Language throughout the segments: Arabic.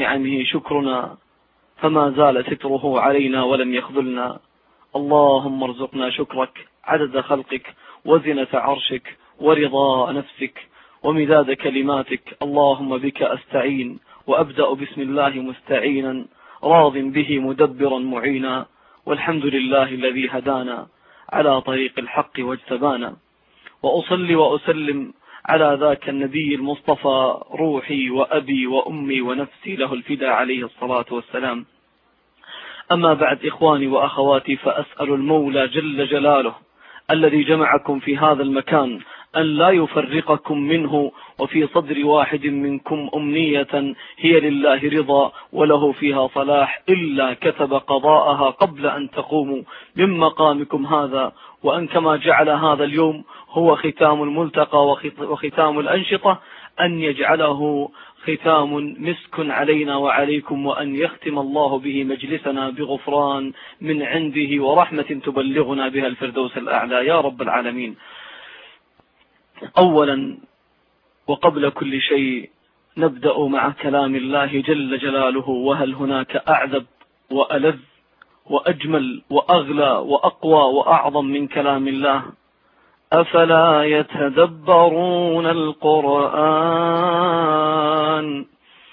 نعمه شكرنا، فما زال ستره علينا ولم يخذلنا. اللهم ارزقنا شكرك عدد خلقك وزنة عرشك ورضاء نفسك ومداد كلماتك. اللهم بك أستعين وأبدأ بسم الله مستعينا، راض به مدبرا معينا، والحمد لله الذي هدانا على طريق الحق واجتبانا. وأصلي وأسلم على ذاك النبي المصطفى، روحي وأبي وأمي ونفسي له الفداء، عليه الصلاة والسلام. أما بعد، إخواني وأخواتي، فأسأل المولى جل جلاله الذي جمعكم في هذا المكان أن لا يفرقكم منه، وفي صدر واحد منكم أمنية هي لله رضا وله فيها صلاح، إلا كتب قضاءها قبل أن تقوموا من مقامكم هذا، وأن كما جعل هذا اليوم هو ختام الملتقى وختام الأنشطة، أن يجعله ختام مسك علينا وعليكم، وأن يختم الله به مجلسنا بغفران من عنده ورحمة تبلغنا بها الفردوس الأعلى يا رب العالمين. أولا وقبل كل شيء نبدأ مع كلام الله جل جلاله، وهل هناك أعذب وألذ وأجمل وأغلى وأقوى وأعظم من كلام الله؟ أفلا يتدبرون القرآن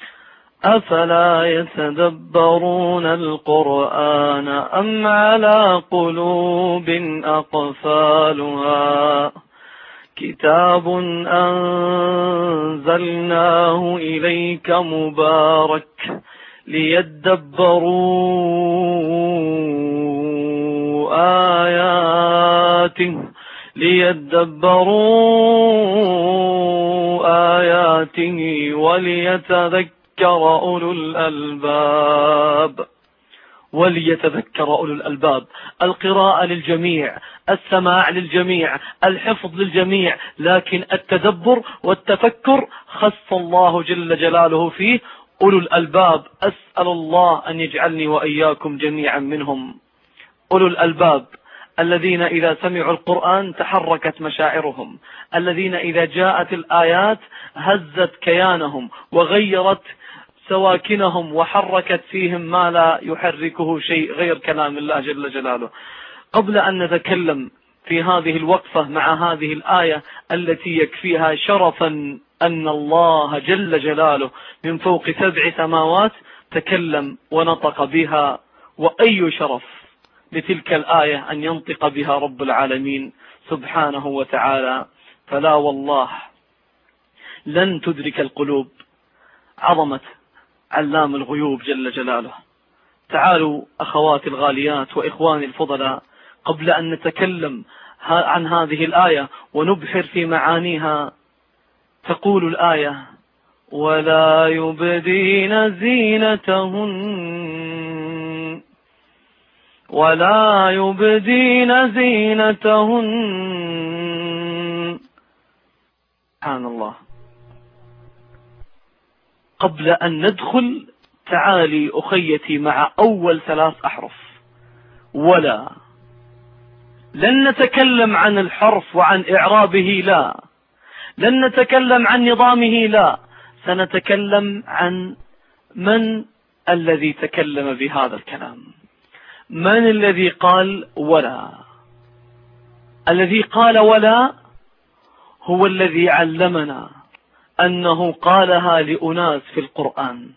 أم على قلوب أقفالها؟ كتاب أنزلناه إليك مبارك ليدبروا آياته وليتذكر أولو الألباب. القراءة للجميع، السماع للجميع، الحفظ للجميع، لكن التدبر والتفكر خص الله جل جلاله فيه أولو الألباب. أسأل الله أن يجعلني وإياكم جميعا منهم. أولو الألباب الذين إذا سمعوا القرآن تحركت مشاعرهم، الذين إذا جاءت الآيات هزت كيانهم وغيرت سواكنهم وحركت فيهم ما لا يحركه شيء غير كلام الله جل جلاله. قبل أن نتكلم في هذه الوقفة مع هذه الآية التي يكفيها شرفا أن الله جل جلاله من فوق 7 سماوات تكلم ونطق بها، وأي شرف لتلك الآية أن ينطق بها رب العالمين سبحانه وتعالى. فلا والله لن تدرك القلوب عظمة علام الغيوب جل جلاله. تعالوا أخواتي الغاليات وإخواني الفضلاء، قبل أن نتكلم عن هذه الآية ونبحر في معانيها، تقول الآية: ولا يبدين زينتهن. سبحان الله. قبل أن ندخل، تعالي أخيتي مع أول 3 أحرف. ولا، لن نتكلم عن الحرف وعن إعرابه، لا، لن نتكلم عن نظامه، لا، سنتكلم عن من الذي تكلم بهذا الكلام، من الذي قال ولا. الذي قال ولا هو الذي علمنا أنه قالها لأناس في القرآن،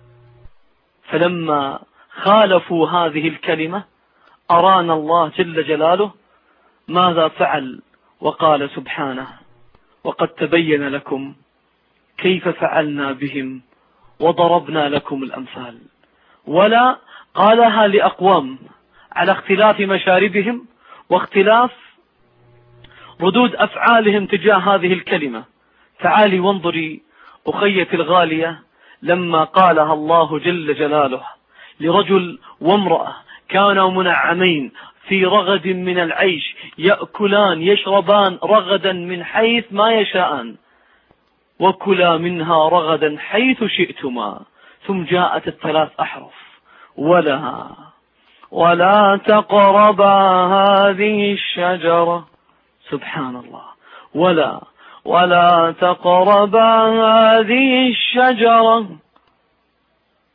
فلما خالفوا هذه الكلمة أرانا الله جل جلاله ماذا فعل، وقال سبحانه: وقد تبين لكم كيف فعلنا بهم وضربنا لكم الأمثال. ولا قالها لأقوام على اختلاف مشاربهم واختلاف ردود أفعالهم تجاه هذه الكلمة. تعالي وانظري أخيتي الغالية، لما قالها الله جل جلاله لرجل وامرأة كانوا منعمين في رغد من العيش، يأكلان يشربان رغدا من حيث ما يشاءان، وكلا منها رغدا حيث شئتما. ثم جاءت 3 أحرف: ولا تقربا هذه الشجرة. سبحان الله. ولا تقربا هذه الشجرة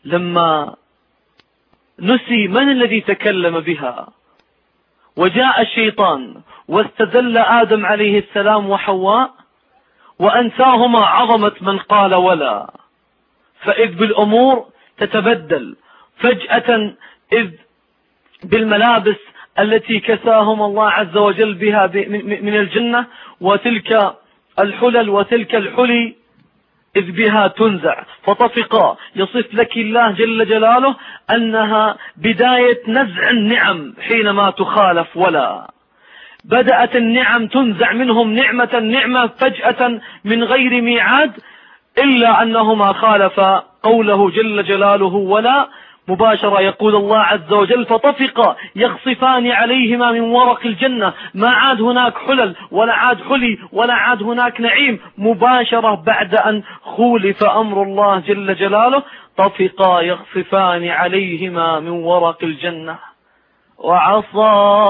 لما نسي من الذي تكلم بها، وجاء الشيطان واستدل آدم عليه السلام وحواء وأنساهما عظمة من قال ولا، فإذ بالأمور تتبدل فجأة، إذ بالملابس التي كساهم الله عز وجل بها من الجنة، وتلك الحلل وتلك الحلي إذ بها تنزع، فطفقا. يصف لك الله جل جلاله أنها بداية نزع النعم حينما تخالف ولا. بدأت النعم تنزع منهم نعمة فجأة من غير ميعاد، إلا أنهما خالفا قوله جل جلاله ولا مباشرة. يقول الله عز وجل فطفقا يخصفان عليهما من ورق الجنة، ما عاد هناك حلل ولا عاد حلي ولا عاد هناك نعيم، مباشرة بعد أن خولف أمر الله جل جلاله طفقا يخصفان عليهما من ورق الجنة. وعصى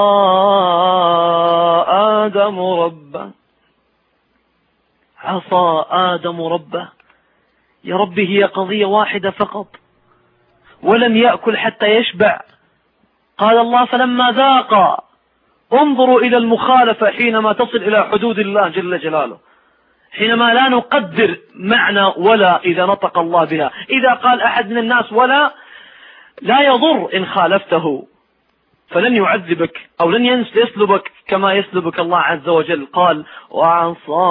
آدم ربه، عصى آدم ربه. يا ربي هي قضية واحدة فقط، ولم يأكل حتى يشبع. قال الله فلما ذاق. انظروا إلى المخالفة حينما تصل إلى حدود الله جل جلاله، حينما لا نقدر معنى ولا إذا نطق الله بها. إذا قال أحد من الناس ولا لا يضر إن خالفته، فلن يعذبك أو لن يسلبك كما يسلبك الله عز وجل. قال وعصى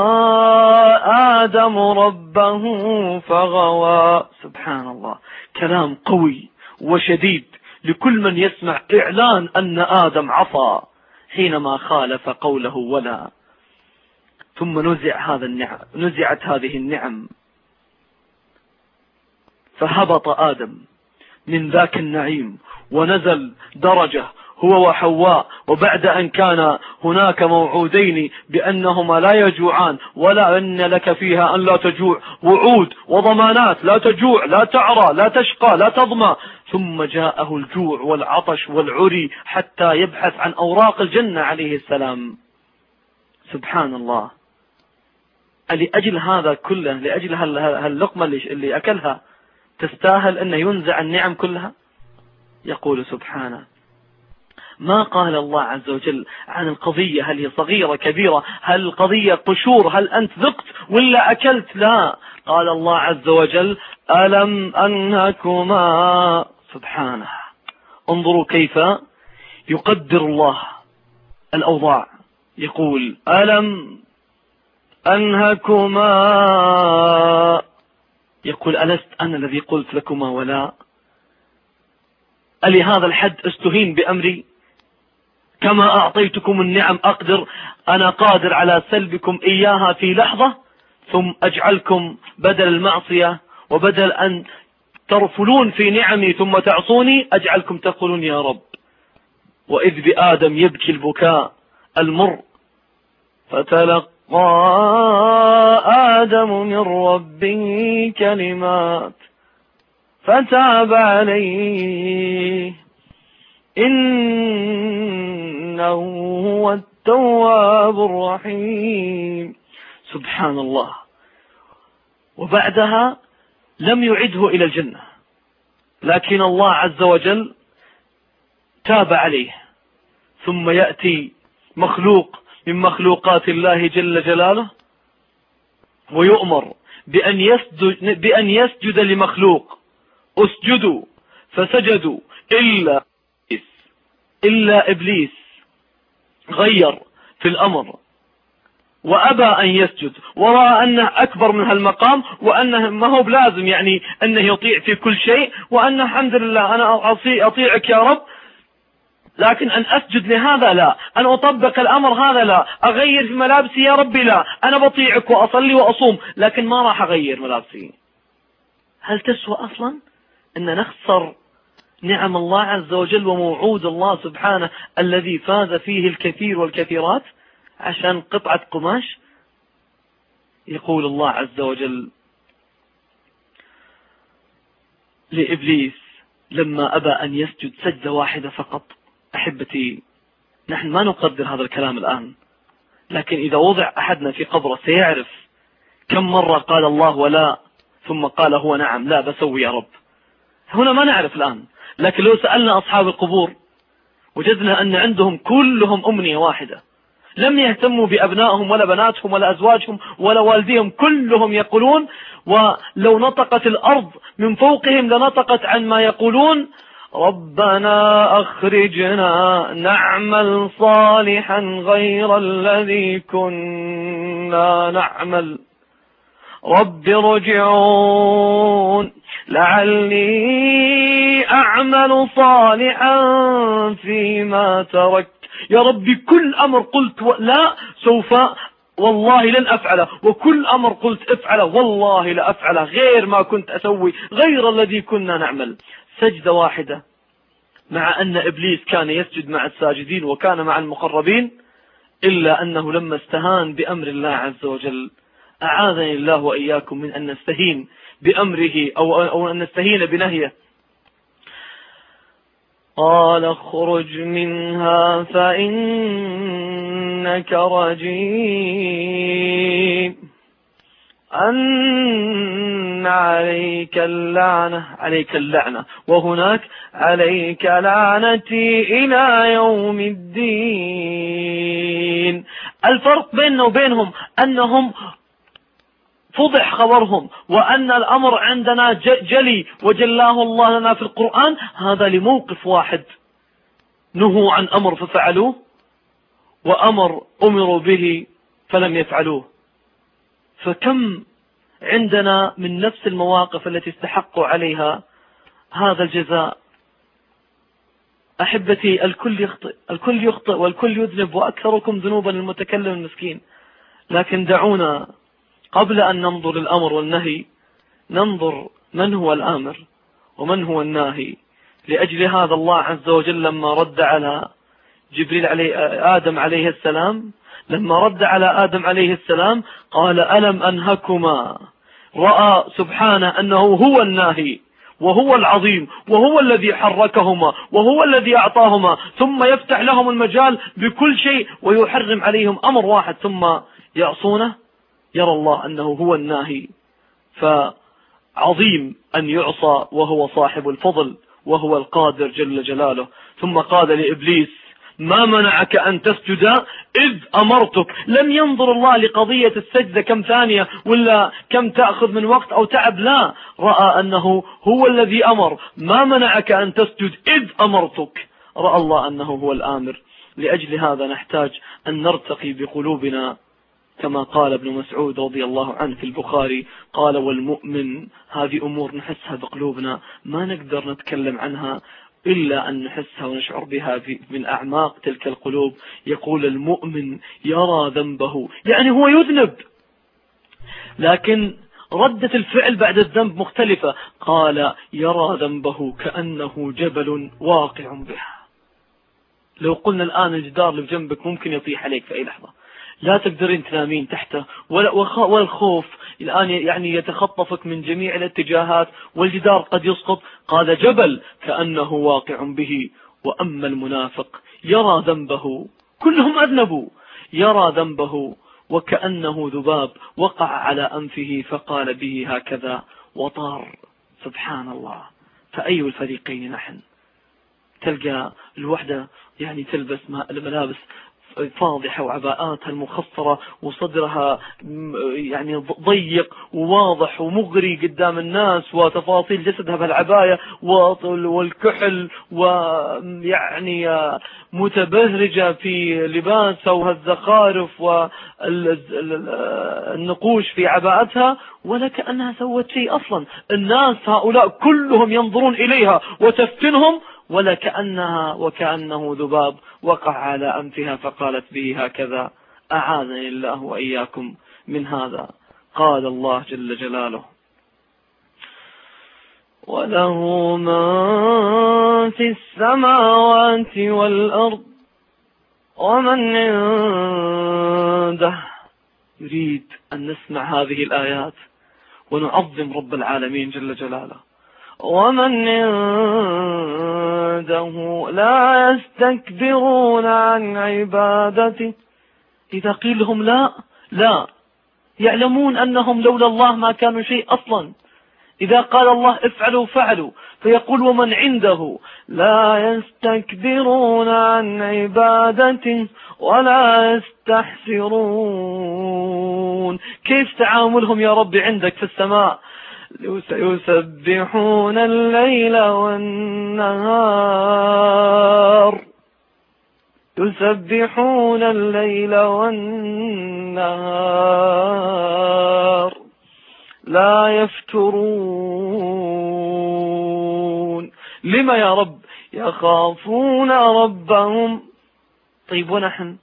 آدم ربه فغوى. سبحان الله، كلام قوي وشديد لكل من يسمع، إعلان أن آدم عصى حينما خالف قوله ولا. ثم نزعت هذه النعم، فهبط آدم من ذاك النعيم ونزل درجة هو وحواء. وبعد أن كان هناك موعودين بأنهما لا يجوعان، ولا أن لك فيها أن لا تجوع، وعود وضمانات لا تجوع لا تعرى لا تشقى لا تظمى، ثم جاءه الجوع والعطش والعري حتى يبحث عن أوراق الجنة عليه السلام. سبحان الله، لأجل هذا كله، لأجل هاللقمة اللي أكلها تستاهل أن ينزع النعم كلها؟ يقول سبحانه ما قال الله عز وجل عن القضية هل هي صغيرة كبيرة، هل القضية قشور، هل أنت ذقت ولا أكلت؟ لا، قال الله عز وجل ألم أنهكما. سبحانه، انظروا كيف يقدر الله الأوضاع. يقول ألم أنهكما، يقول ألست أنا الذي قلت لكما ولا؟ ألي هذا الحد استهين بأمري؟ كما أعطيتكم النعم أقدر، أنا قادر على سلبكم إياها في لحظة، ثم أجعلكم بدل المعصية وبدل أن ترفلون في نعمي ثم تعصوني أجعلكم تقولون يا رب. وإذ بآدم يبكي البكاء المر، فتلقى آدم من ربه كلمات فتاب عليه إنه هو التواب الرحيم. سبحان الله. وبعدها لم يعده إلى الجنة، لكن الله عز وجل تاب عليه. ثم يأتي مخلوق من مخلوقات الله جل جلاله ويؤمر بأن يسجد لمخلوق، اسجدوا فسجدوا إلا إبليس غير في الأمر وأبى أن يسجد، ورأى أنه أكبر من هالمقام، وأنه ما هو بلازم يعني أنه يطيع في كل شيء، وأنه الحمد لله أنا أطيعك يا رب، لكن أن أسجد لهذا لا، أن أطبق الأمر هذا لا، أغير في ملابسي يا ربي لا، أنا بطيعك وأصلي وأصوم لكن ما راح أغير ملابسي. هل تسوى أصلا أن نخسر نعم الله عز وجل وموعود الله سبحانه الذي فاز فيه الكثير والكثيرات عشان قطعة قماش؟ يقول الله عز وجل لإبليس لما أبى أن يسجد سجدة واحدة فقط. أحبتي، نحن ما نقدر هذا الكلام الآن، لكن إذا وضع أحدنا في قبره سيعرف كم مرة قال الله ولا ثم قال هو نعم لا بسوي يا رب. هنا ما نعرف الآن، لكن لو سألنا أصحاب القبور وجدنا أن عندهم كلهم أمنية واحدة، لم يهتموا بأبنائهم ولا بناتهم ولا أزواجهم ولا والديهم، كلهم يقولون، ولو نطقت الأرض من فوقهم لنطقت عن ما يقولون: ربنا أخرجنا نعمل صالحا غير الذي كنا نعمل، رب ارجعون لعلي أعمل صالحا فيما تركت. يا ربي كل أمر قلت لا سوف والله لن أفعله، وكل أمر قلت افعله والله لا أفعله، غير ما كنت أسوي، غير الذي كنا نعمل. سجدة واحدة، مع أن إبليس كان يسجد مع الساجدين وكان مع المقربين، إلا أنه لما استهان بأمر الله عز وجل، أعاذني الله وإياكم من أن نستهين بأمره أو أن نستهين بنهيه، قال اخرج منها فإنك رجيم أن عليك اللعنة وهناك عليك لعنتي إلى يوم الدين. الفرق بيننا وبينهم أنهم فضح خبرهم، وأن الأمر عندنا جلي وجلاه الله لنا في القرآن. هذا لموقف واحد، نهوا عن أمر ففعلوه، وأمر أمروا به فلم يفعلوه. فكم عندنا من نفس المواقف التي استحقوا عليها هذا الجزاء. أحبتي، الكل يخطئ والكل يذنب، وأكثركم ذنوبا المتكلم المسكين. لكن دعونا قبل أن ننظر الأمر والنهي ننظر من هو الآمر ومن هو الناهي. لأجل هذا الله عز وجل لما رد على آدم عليه السلام، لما رد على آدم عليه السلام قال: ألم أنهكما. رأى سبحانه أنه هو الناهي وهو العظيم وهو الذي حركهما وهو الذي أعطاهما، ثم يفتح لهم المجال بكل شيء ويحرم عليهم أمر واحد ثم يعصونه. يرى الله أنه هو الناهي، فعظيم أن يعصى وهو صاحب الفضل وهو القادر جل جلاله. ثم قال لإبليس: ما منعك أن تسجد إذ أمرتك. لم ينظر الله لقضية السجدة كم ثانية ولا كم تأخذ من وقت أو تعب، لا، رأى أنه هو الذي أمر. ما منعك أن تسجد إذ أمرتك. رأى الله أنه هو الآمر. لأجل هذا نحتاج أن نرتقي بقلوبنا، كما قال ابن مسعود رضي الله عنه في البخاري، قال: والمؤمن، هذه أمور نحسها بقلوبنا، ما نقدر نتكلم عنها إلا أن نحسها ونشعر بها من أعماق تلك القلوب. يقول: المؤمن يرى ذنبه، يعني هو يذنب، لكن ردة الفعل بعد الذنب مختلفة. قال: يرى ذنبه كأنه جبل واقع به. لو قلنا الآن الجدار اللي بجنبك ممكن يطيح عليك في أي لحظة، لا تقدرين تنامين تحته، والخوف الآن يعني يتخطفك من جميع الاتجاهات، والجدار قد يسقط. قال: جبل كأنه واقع به. وأما المنافق يرى ذنبه، كلهم أذنبوا، يرى ذنبه وكأنه ذباب وقع على أنفه فقال به هكذا وطار. سبحان الله، فأي الفريقين نحن؟ تلقى الوحدة يعني تلبس الملابس فاضحة وعباءاتها المخصرة وصدرها يعني ضيق وواضح ومغري قدام الناس، وتفاصيل جسدها بالعباية والكحل، ويعني متبهرجة في لباسها وهالزخارف والنقوش في عباءتها، ولا كأنها سوت شيء أصلا. الناس هؤلاء كلهم ينظرون إليها وتفتنهم، وكأنه ذباب وقع على أنفها فقالت به هكذا. أعاذني الله وإياكم من هذا. قال الله جل جلاله: وله ما في السماوات والأرض ومن عنده. يريد أن نسمع هذه الآيات ونعظم رب العالمين جل جلاله. ومن عنده لا يستكبرون عن عبادته. إذا قيل لهم لا يعلمون أنهم لولا الله ما كانوا شيء أصلا. إذا قال الله افعلوا فعلوا. فيقول ومن عنده لا يستكبرون عن عبادته ولا يستحسرون. كيف تعاملهم يا رب عندك في السماء؟ يسبحون الليل والنهار، يسبحون الليل والنهار لا يفترون. لما يا رب؟ يخافون ربهم. طيب ونحن؟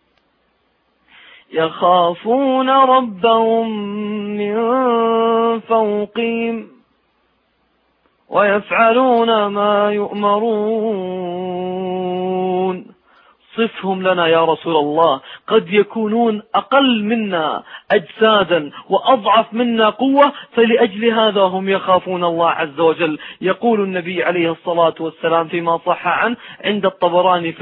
يخافون ربهم من فوقهم ويفعلون ما يؤمرون. صفهم لنا يا رسول الله. قد يكونون أقل منا أجسادا وأضعف منا قوة، فلأجل هذا هم يخافون الله عز وجل. يقول النبي عليه الصلاة والسلام فيما صح عنه عند الطبراني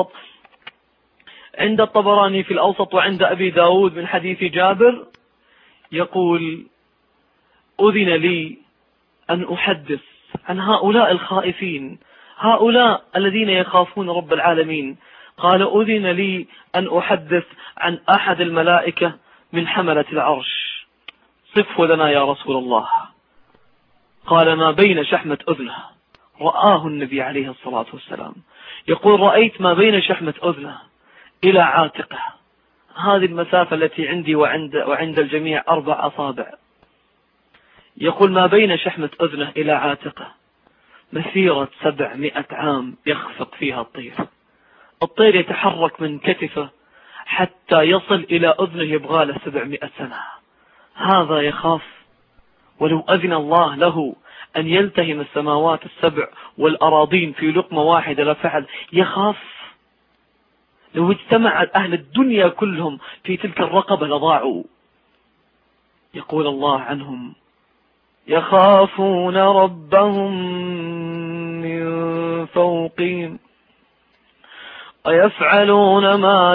في الأوسط وعند أبي داود من حديث جابر، يقول أذن لي أن أحدث عن هؤلاء الخائفين، هؤلاء الذين يخافون رب العالمين. قال أذن لي أن أحدث عن أحد الملائكة من حملة العرش. صفه لنا يا رسول الله. قال ما بين شحمة أذنه، رآه النبي عليه الصلاة والسلام. يقول رأيت ما بين شحمة أذنه إلى عاتقه، هذه المسافة التي عندي وعند الجميع 4 أصابع. يقول ما بين شحمة أذنه إلى عاتقه مسيرة 700 عام يخفق فيها الطير. الطير يتحرك من كتفه حتى يصل إلى أذنه، يبغى له 700 سنة. هذا يخاف. ولو أذن الله له أن يلتهم السماوات ال7 والأراضين في لقمة واحدة لفعل. يخاف. لو اجتمع أهل الدنيا كلهم في تلك الرقبة لضاعوا. يقول الله عنهم يخافون ربهم من فوقهم ويفعلون ما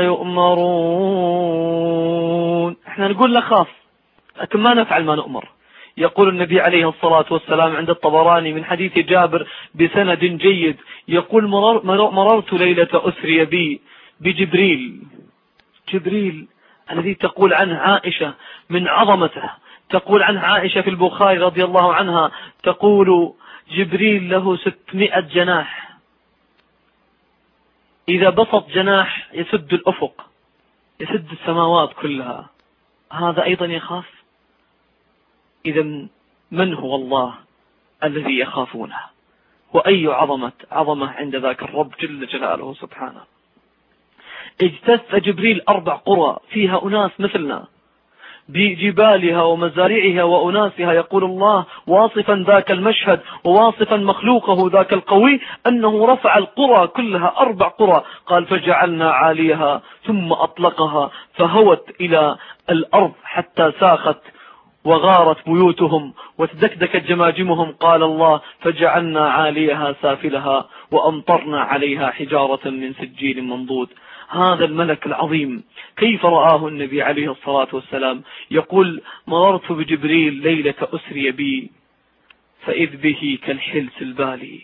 يؤمرون. احنا نقول نخاف لكن ما نفعل ما نؤمر. يقول النبي عليه الصلاة والسلام عند الطبراني من حديث جابر بسند جيد، يقول مررت ليلة أسري بي بجبريل. جبريل الذي تقول عنه عائشة من عظمته، تقول عنه عائشة في البخاري رضي الله عنها، تقول جبريل له 600 جناح، إذا بسط جناح يسد الأفق، يسد السماوات كلها. هذا أيضا يخاف. إذا من هو الله الذي يخافونه؟ وأي عظمة عند ذاك الرب جل جلاله سبحانه. اجتث جبريل 4 قرى فيها أناس مثلنا بجبالها ومزارعها وأناسها. يقول الله واصفا ذاك المشهد وواصفا مخلوقه ذاك القوي أنه رفع القرى كلها 4 قرى. قال فجعلنا عاليها ثم أطلقها فهوت إلى الأرض حتى ساخت وغارت بيوتهم وتدكدكت جماجمهم. قال الله فجعلنا عاليها سافلها وأمطرنا عليها حجارة من سجيل منضود. هذا الملك العظيم كيف رآه النبي عليه الصلاة والسلام؟ يقول مررت بجبريل ليلة أسري بي فإذ به كالحلس البالي.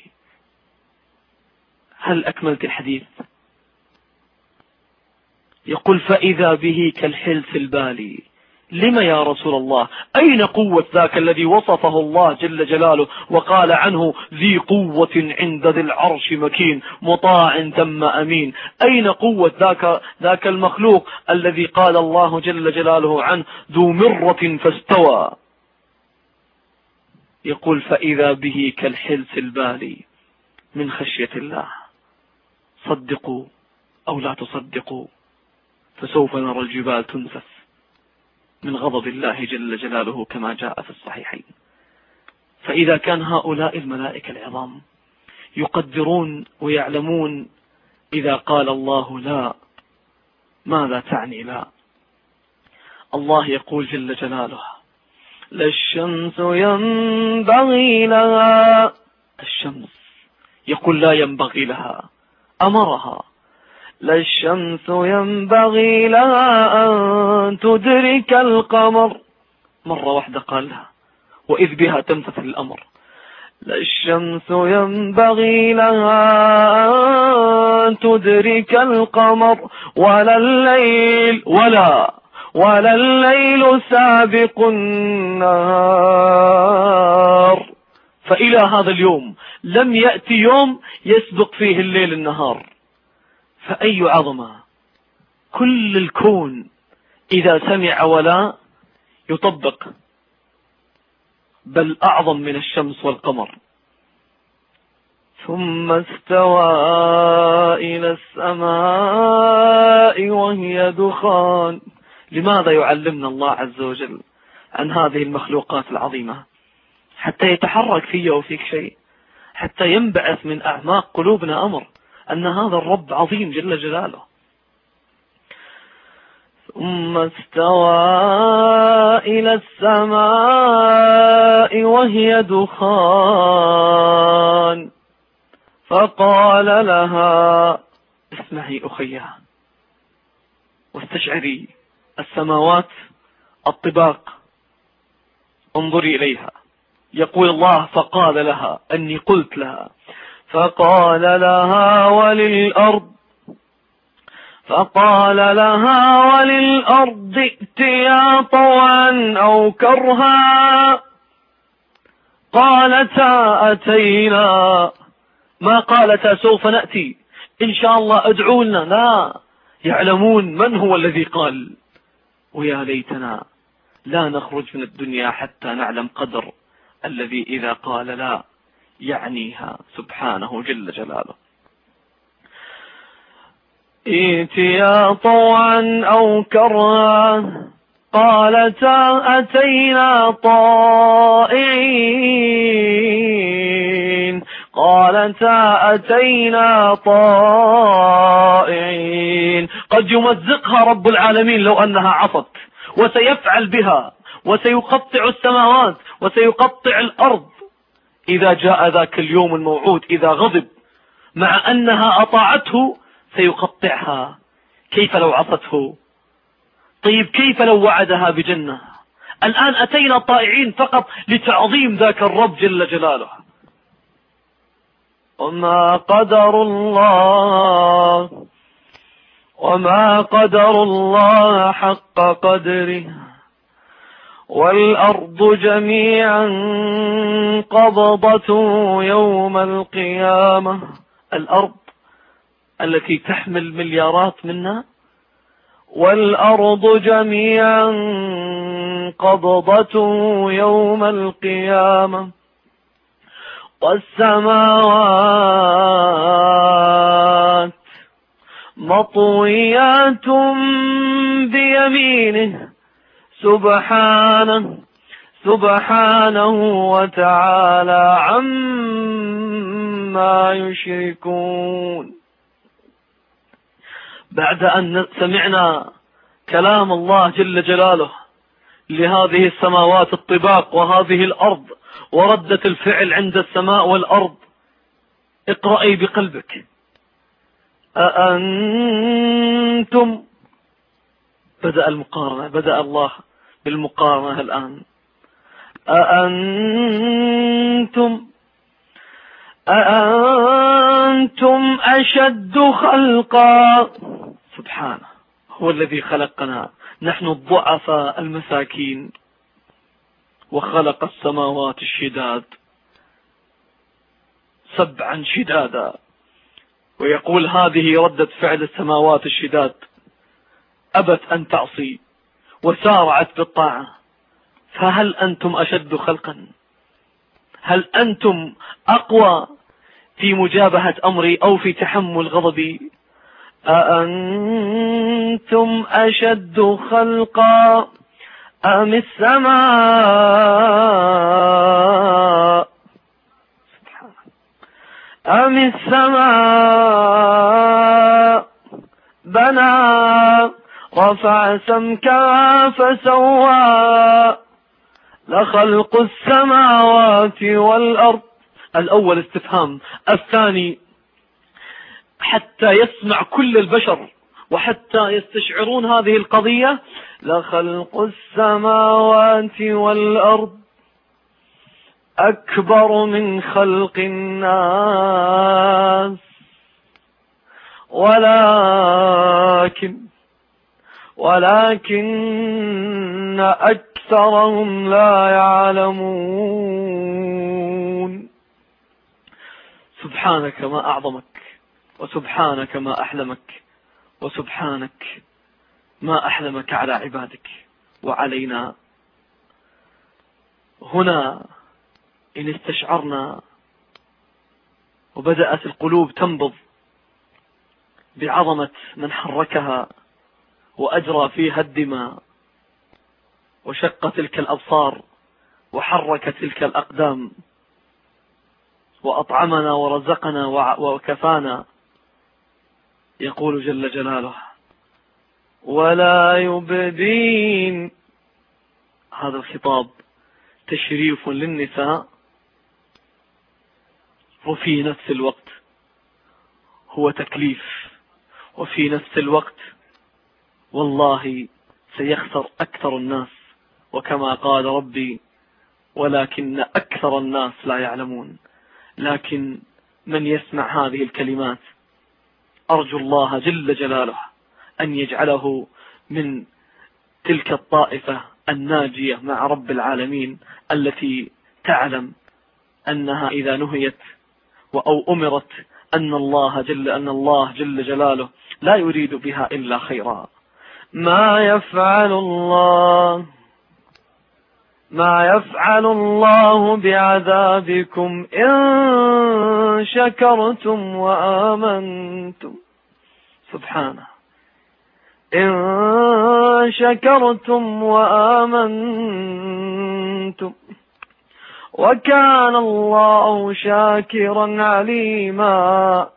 هل أكملت الحديث؟ يقول فإذا به كالحلس البالي. لما يا رسول الله؟ أين قوة ذاك الذي وصفه الله جل جلاله وقال عنه ذي قوة عند ذي العرش مكين مطاع ثم أمين؟ أين قوة ذاك المخلوق الذي قال الله جل جلاله عنه ذو مرة فاستوى؟ يقول فإذا به كالحلس البالي من خشية الله. صدقوا أو لا تصدقوا فسوف نرى الجبال تنسف من غضب الله جل جلاله كما جاء في الصحيحين. فإذا كان هؤلاء الملائكة العظام يقدرون ويعلمون إذا قال الله لا ماذا تعني لا؟ الله يقول جل جلاله لا الشمس ينبغي لها. الشمس يقول لا ينبغي لها، أمرها لا الشمس ينبغي لها أن تدرك القمر. مرة واحدة قال لها وإذ بها تمتثل الأمر. لا الشمس ينبغي لها أن تدرك القمر ولا الليل سابق النهار. فإلى هذا اليوم لم يأتي يوم يسبق فيه الليل النهار. فأي عظمة! كل الكون إذا سمع ولا يطبق، بل أعظم من الشمس والقمر. ثم استوى إلى السماء وهي دخان. لماذا يعلمنا الله عز وجل عن هذه المخلوقات العظيمة؟ حتى يتحرك في وفيك شيء، حتى ينبعث من أعماق قلوبنا أمر أن هذا الرب عظيم جل جلاله. ثم استوى إلى السماء وهي دخان فقال لها اسمعي أخيها واستشعري السماوات الطباق، انظري إليها. يقول الله فقال لها، أني قلت لها، فقال لها وللأرض ائتيا طوعا أو كرها قالتا أتينا. ما قالتا سوف نأتي إن شاء الله ادعوا لنا، لا، يعلمون من هو الذي قال. ويا ليتنا لا نخرج من الدنيا حتى نعلم قدر الذي إذا قال لا يعنيها سبحانه جل جلاله. ائتيا طوعا أو كرها قالتا أتينا طائعين. قد يمزقها رب العالمين لو أنها عصت، وسيفعل بها، وسيقطع السماوات وسيقطع الأرض إذا جاء ذاك اليوم الموعود. إذا غضب مع أنها أطاعته سيقطعها. كيف لو عصته؟ طيب كيف لو وعدها بجنة؟ الآن أتينا طائعين فقط لتعظيم ذاك الرب جل جلاله. وما قدر الله حق قدره والأرض جميعا قبضته يوم القيامة. الأرض التي تحمل مليارات منا، والأرض جميعا قبضته يوم القيامة والسماوات مطويات بيمينه سبحانه وتعالى عما يشركون. بعد أن سمعنا كلام الله جل جلاله لهذه السماوات الطباق وهذه الأرض وردة الفعل عند السماء والأرض، اقرأي بقلبك. أأنتم، بدأ الله بالمقارنة الآن. أأنتم أشد خلقا. سبحانه، هو الذي خلقنا نحن الضعفاء المساكين، وخلق السماوات الشداد 7 شدادا، ويقول هذه ردة فعل السماوات الشداد، أبت أن تعصي وسارعت بالطاعة. فهل أنتم أشد خلقا؟ هل أنتم أقوى في مجابهة أمري أو في تحمل غضبي؟ أأنتم أشد خلقا أم السماء بنى رفع سمكها فسوى لخلق السماوات والأرض. الأول استفهام، الثاني حتى يسمع كل البشر وحتى يستشعرون هذه القضية، لخلق السماوات والأرض أكبر من خلق الناس، ولكن أكثرهم لا يعلمون. سبحانك ما أعظمك، وسبحانك ما أحلمك، وسبحانك ما أحلمك على عبادك وعلينا. هنا إن استشعرنا وبدأت القلوب تنبض بعظمة من حركها وأجرى فيها الدماء وشق تلك الأبصار وحرك تلك الأقدام وأطعمنا ورزقنا وكفانا، يقول جل جلاله: ولا يبدين. هذا الخطاب تشريف للنساء، وفي نفس الوقت هو تكليف، وفي نفس الوقت والله سيخسر أكثر الناس، وكما قال ربي: ولكن أكثر الناس لا يعلمون. لكن من يسمع هذه الكلمات أرجو الله جل جلاله أن يجعله من تلك الطائفة الناجية مع رب العالمين، التي تعلم أنها إذا نهيت أو أمرت أن الله جل جلاله لا يريد بها إلا خيرا. ما يفعل الله بعذابكم إن شكرتم وآمنتم. سبحانه، إن شكرتم وآمنتم وكان الله شاكرا عليما.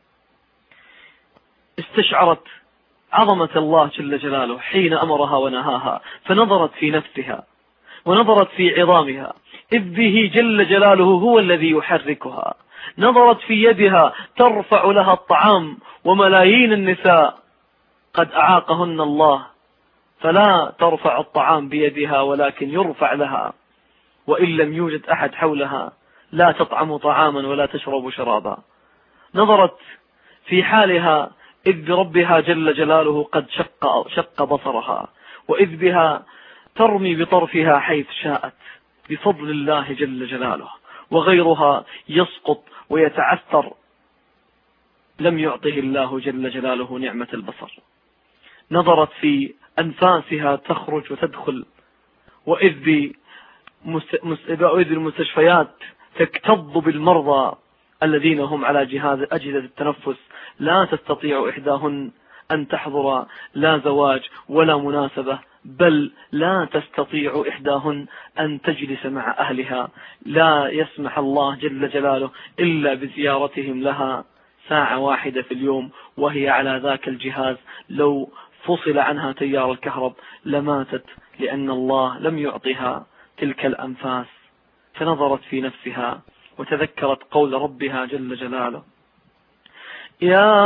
استشعرت عظمة الله جل جلاله حين أمرها ونهاها، فنظرت في نفسها ونظرت في عظامها، إذ به جل جلاله هو الذي يحركها. نظرت في يدها ترفع لها الطعام، وملايين النساء قد أعاقهن الله فلا ترفع الطعام بيدها، ولكن يرفع لها، وإن لم يوجد أحد حولها لا تطعم طعاما ولا تشرب شرابا. نظرت في حالها إذ بربها جل جلاله قد شق بصرها، وإذ بها ترمي بطرفها حيث شاءت بفضل الله جل جلاله، وغيرها يسقط ويتعثر، لم يعطه الله جل جلاله نعمة البصر. نظرت في أنفاسها تخرج وتدخل، وإذ المستشفيات تكتظ بالمرضى الذين هم على جهاز أجهزة التنفس، لا تستطيع إحداهن أن تحضر لا زواج ولا مناسبة، بل لا تستطيع إحداهن أن تجلس مع أهلها. لا يسمح الله جل جلاله إلا بزيارتهم لها ساعة واحدة في اليوم، وهي على ذاك الجهاز لو فصل عنها تيار الكهرب لماتت، لأن الله لم يعطها تلك الأنفاس. فنظرت في نفسها وتذكرت قول ربها جل جلاله: يا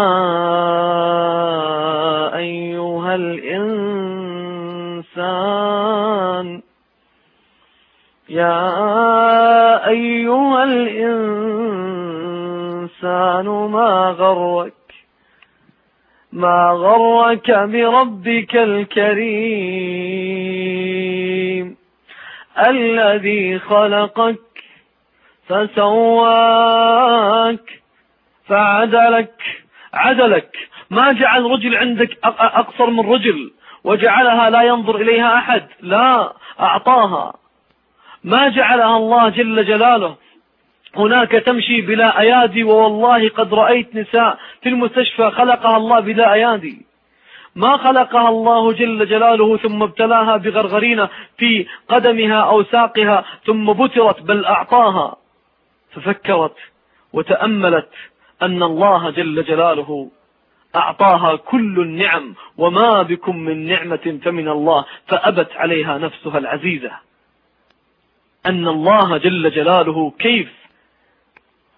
أيها الإنسان ما غرك بربك الكريم الذي خلقك فسواك فعدلك. ما جعل رجل عندك أقصر من رجل وجعلها لا ينظر إليها أحد، لا، أعطاها. ما جعلها الله جل جلاله هناك تمشي بلا أيادي، والله قد رأيت نساء في المستشفى خلقها الله بلا أيادي. ما خلقها الله جل جلاله ثم ابتلاها بغرغرينة في قدمها أو ساقها ثم بترت، بل أعطاها. ففكرت وتأملت أن الله جل جلاله أعطاها كل النعم، وما بكم من نعمة فمن الله، فأبت عليها نفسها العزيزة. أن الله جل جلاله كيف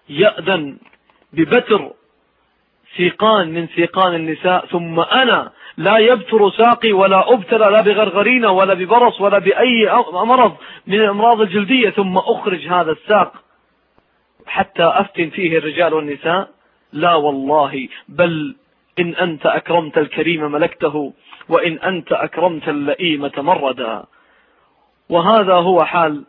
يأذن ببتر سيقان من سيقان النساء، ثم أنا لا يبتر ساقي ولا أبتلى لا بغرغرينة ولا ببرص ولا بأي مرض من الأمراض الجلدية ثم أخرج هذا الساق حتى أفتن فيه الرجال والنساء؟ لا والله، بل إن أنت أكرمت الكريم ملكته، وإن أنت أكرمت اللئيم تمردا. وهذا هو حال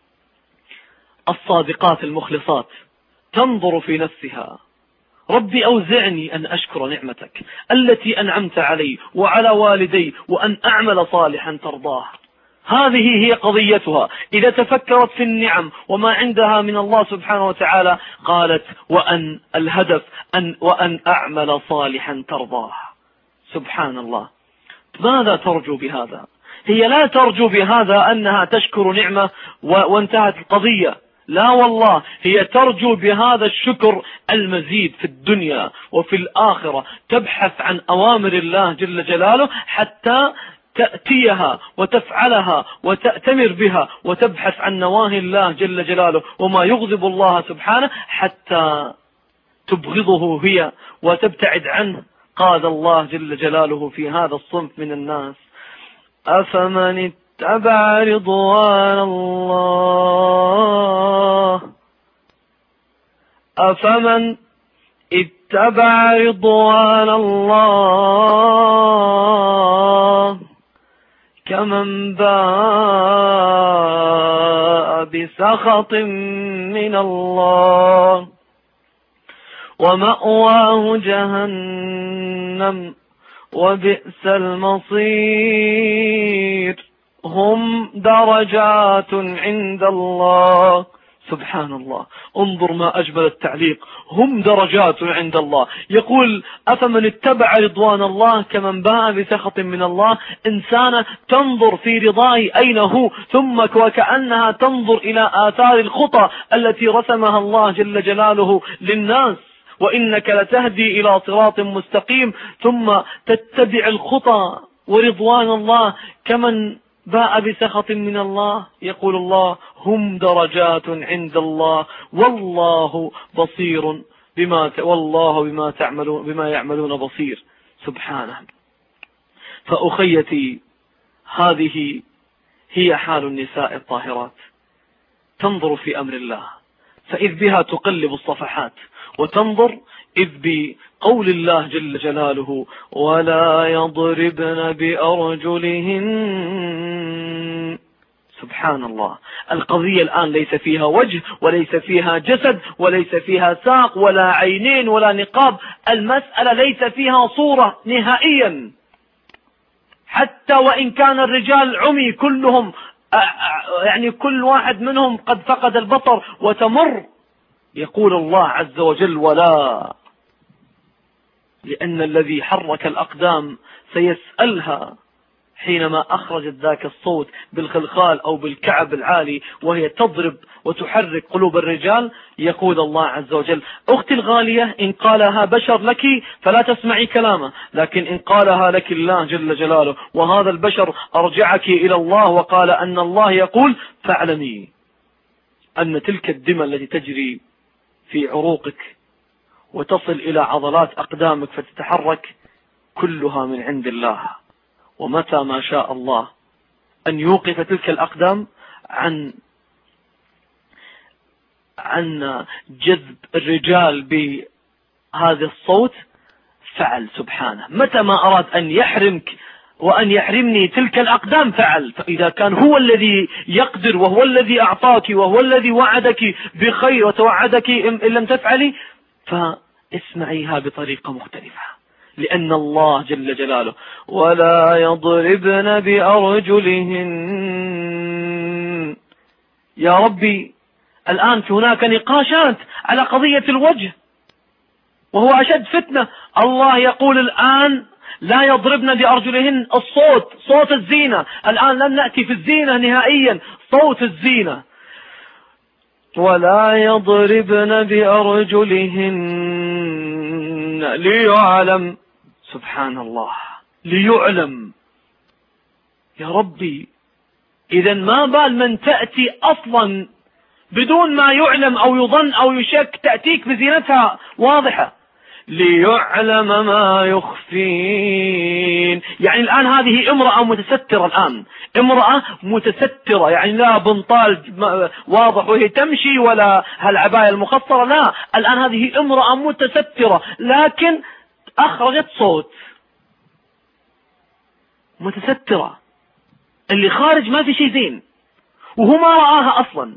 الصادقات المخلصات، تنظر في نفسها: ربي أوزعني أن أشكر نعمتك التي أنعمت علي وعلى والدي، وأن أعمل صالحا ترضاه. هذه هي قضيتها. إذا تفكرت في النعم وما عندها من الله سبحانه وتعالى قالت: وأن الهدف وأن أعمل صالحا ترضاه. سبحان الله. ماذا ترجو بهذا؟ هي لا ترجو بهذا أنها تشكر نعمة وانتهت القضية، لا والله، هي ترجو بهذا الشكر المزيد في الدنيا وفي الآخرة. تبحث عن أوامر الله جل جلاله حتى تأتيها وتفعلها وتأتمر بها، وتبحث عن نواهي الله جل جلاله وما يغضب الله سبحانه حتى تبغضه هي وتبتعد عنه. قال الله جل جلاله في هذا الصنف من الناس: أفمن اتبع رضوان الله أفمن اتبع رضوان الله كمن باء بسخط من الله ومأواه جهنم وبئس المصير. هم درجات عند الله. سبحان الله، انظر ما أجمل التعليق. هم درجات عند الله. يقول: أفمن اتبع رضوان الله كمن باء بسخط من الله. إنسانة تنظر في رضاه أين هو، ثم وكأنها تنظر إلى آثار الخطى التي رسمها الله جل جلاله للناس: وإنك لتهدي إلى صراط مستقيم، ثم تتبع الخطى ورضوان الله كمن باء بسخط من الله. يقول الله: هم درجات عند الله والله بصير بما يعملون بصير. سبحانه. فأخيتي، هذه هي حال النساء الطاهرات، تنظر في أمر الله فإذ بها تقلب الصفحات، وتنظر إذ بقول الله جل جلاله: ولا يضربن بأرجلهن. سبحان الله. القضية الآن ليس فيها وجه وليس فيها جسد وليس فيها ساق ولا عينين ولا نقاب. المسألة ليس فيها صورة نهائيا، حتى وإن كان الرجال عمي كلهم، يعني كل واحد منهم قد فقد البصر وتمر. يقول الله عز وجل: ولا، لأن الذي حرك الأقدام سيسألها حينما أخرجت ذاك الصوت بالخلخال أو بالكعب العالي وهي تضرب وتحرك قلوب الرجال. يقول الله عز وجل: أختي الغالية، إن قالها بشر لك فلا تسمعي كلامه، لكن إن قالها لك الله جل جلاله وهذا البشر أرجعك إلى الله وقال أن الله يقول، فاعلمي أن تلك الدماء التي تجري في عروقك وتصل إلى عضلات أقدامك فتتحرك كلها من عند الله. ومتى ما شاء الله أن يوقف تلك الأقدام عن جذب الرجال بهذا الصوت فعل سبحانه. متى ما أراد أن يحرمك وأن يحرمني تلك الأقدام فعل. فإذا كان هو الذي يقدر وهو الذي أعطاك وهو الذي وعدك بخير وتوعدك إن لم تفعلي، فاسمعيها بطريقة مختلفة، لأن الله جل جلاله: ولا يضربن بأرجلهن. يا ربي، الآن هناك نقاشات على قضية الوجه وهو أشد فتنة. الله يقول الآن: لا يضربن بأرجلهن. الصوت، صوت الزينة. الآن لم نأتي في الزينة نهائيا، صوت الزينة. ولا يضربن بأرجلهن ليعلم. سبحان الله، ليعلم. يا ربي، إذا ما بال من تأتي أصلا بدون ما يعلم أو يظن أو يشك، تأتيك بزينتها واضحة. ليعلم ما يخفين. يعني الآن هذه امرأة متسترة، الآن امرأة متسترة، يعني لا بنطال واضح وهي تمشي ولا هالعباية المخطرة، لا، الآن هذه امرأة متسترة لكن أخرجت صوت، متسترة، اللي خارج ما في شيء زين وهو ما رآها أصلا.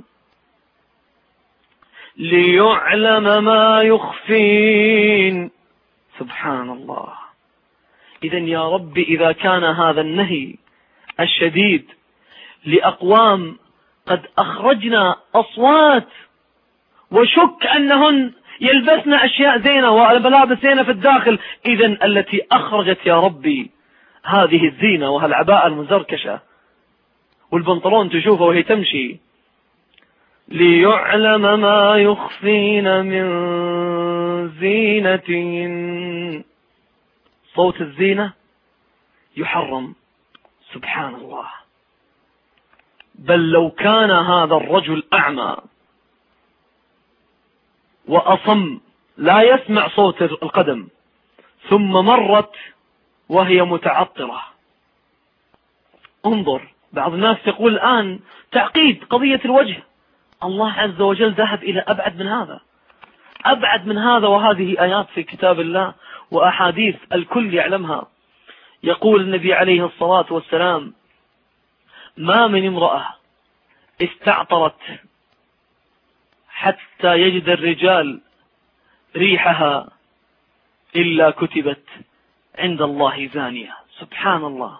ليعلم ما يخفين. سبحان الله. إذا يا رب إذا كان هذا النهي الشديد لأقوام قد أخرجنا أصوات وشك أنهن يلبسن أشياء زينة وملابس زينة في الداخل، إذا التي أخرجت يا ربي هذه الزينة وهالعباءة المزركشة والبنطلون تشوفه وهي تمشي، ليعلم ما يخفين من زينتهن. صوت الزينة يحرم. سبحان الله. بل لو كان هذا الرجل أعمى وأصم لا يسمع صوت القدم ثم مرت وهي متعطرة، انظر، بعض الناس يقول الآن تعقيد قضية الوجه، الله عز وجل ذهب إلى أبعد من هذا، أبعد من هذا، وهذه آيات في كتاب الله وأحاديث الكل يعلمها. يقول النبي عليه الصلاة والسلام: ما من امرأة استعطرت حتى يجد الرجال ريحها إلا كتبت عند الله زانية. سبحان الله.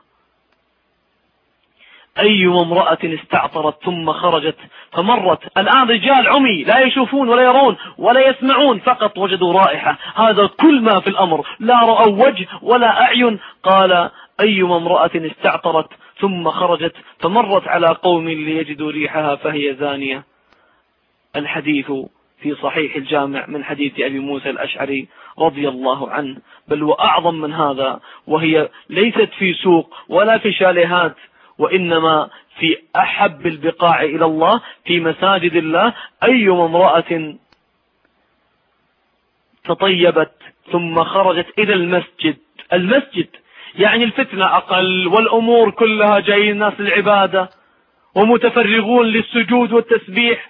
أي امرأة استعطرت ثم خرجت فمرت، الآن رجال عمي لا يشوفون ولا يرون ولا يسمعون، فقط وجدوا رائحة، هذا كل ما في الأمر، لا رأوا وجه ولا أعين. قال: أي امرأة استعطرت ثم خرجت فمرت على قوم ليجدوا ريحها فهي زانية. الحديث في صحيح الجامع من حديث أبي موسى الأشعري رضي الله عنه. بل وأعظم من هذا، وهي ليست في سوق ولا في شاليهات، وإنما في أحب البقاع إلى الله، في مساجد الله. أي امرأة تطيبت ثم خرجت إلى المسجد يعني الفتنة أقل والأمور كلها جاي الناس للعبادة ومتفرغون للسجود والتسبيح.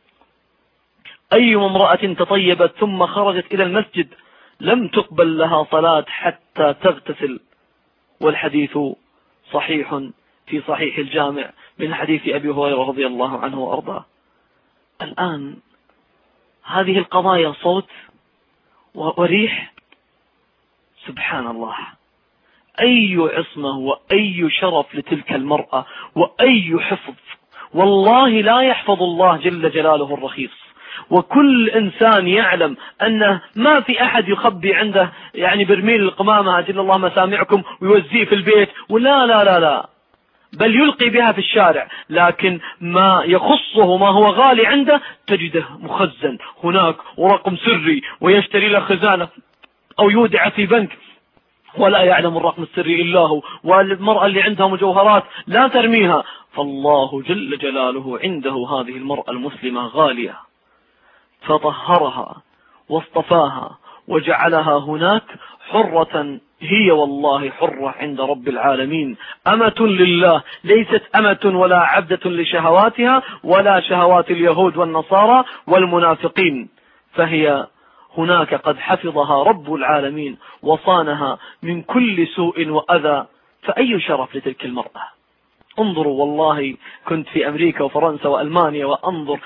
أي امرأة تطيبت ثم خرجت إلى المسجد لم تقبل لها صلاة حتى تغتسل. والحديث صحيح في صحيح الجامع من حديث أبي هريرة رضي الله عنه وأرضاه. الآن هذه القضايا صوت وريح، سبحان الله. أي عصمة وأي شرف لتلك المرأة وأي حفظ. والله لا يحفظ الله جل جلاله الرخيص، وكل إنسان يعلم أنه ما في أحد يخبي عنده يعني برميل القمامة أجل الله مسامعكم ويوزيه في البيت، ولا لا لا لا، بل يلقي بها في الشارع. لكن ما يخصه ما هو غالي عنده تجده مخزن هناك ورقم سري، ويشتري له خزانة أو يودع في بنك ولا يعلم الرقم السري إلا هو. والمرأة اللي عندها مجوهرات لا ترميها، فالله جل جلاله عنده هذه المرأة المسلمة غالية، فطهرها واصطفاها وجعلها هناك حرة. هي والله حرة عند رب العالمين، أمة لله، ليست أمة ولا عبدة لشهواتها ولا شهوات اليهود والنصارى والمنافقين، فهي هناك قد حفظها رب العالمين وصانها من كل سوء وأذى. فأي شرف لتلك المرأة. انظروا، والله كنت في أمريكا وفرنسا وألمانيا وأنظر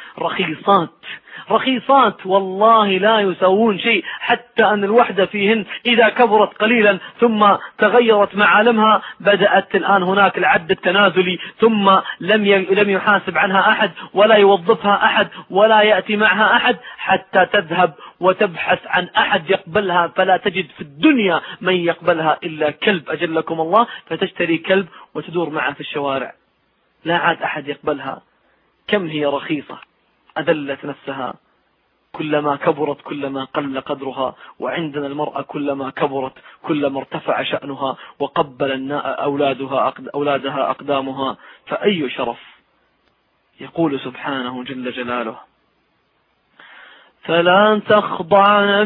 رخيصات والله لا يسوون شيء، حتى أن الوحدة فيهن إذا كبرت قليلا ثم تغيرت معالمها بدأت الآن هناك العد التنازلي، ثم لم يحاسب عنها أحد ولا يوظفها أحد ولا يأتي معها أحد، حتى تذهب وتبحث عن أحد يقبلها، فلا تجد في الدنيا من يقبلها إلا كلب أجلكم الله، فتشتري كلب وتدور معه في الشوارع، لا عاد أحد يقبلها. كم هي رخيصة، أذلت نفسها، كلما كبرت كلما قل قدرها. وعندنا المرأة كلما كبرت كلما ارتفع شأنها وقبل أولادها أقدامها. فأي شرف. يقول سبحانه جل جلاله: فلا تخضعن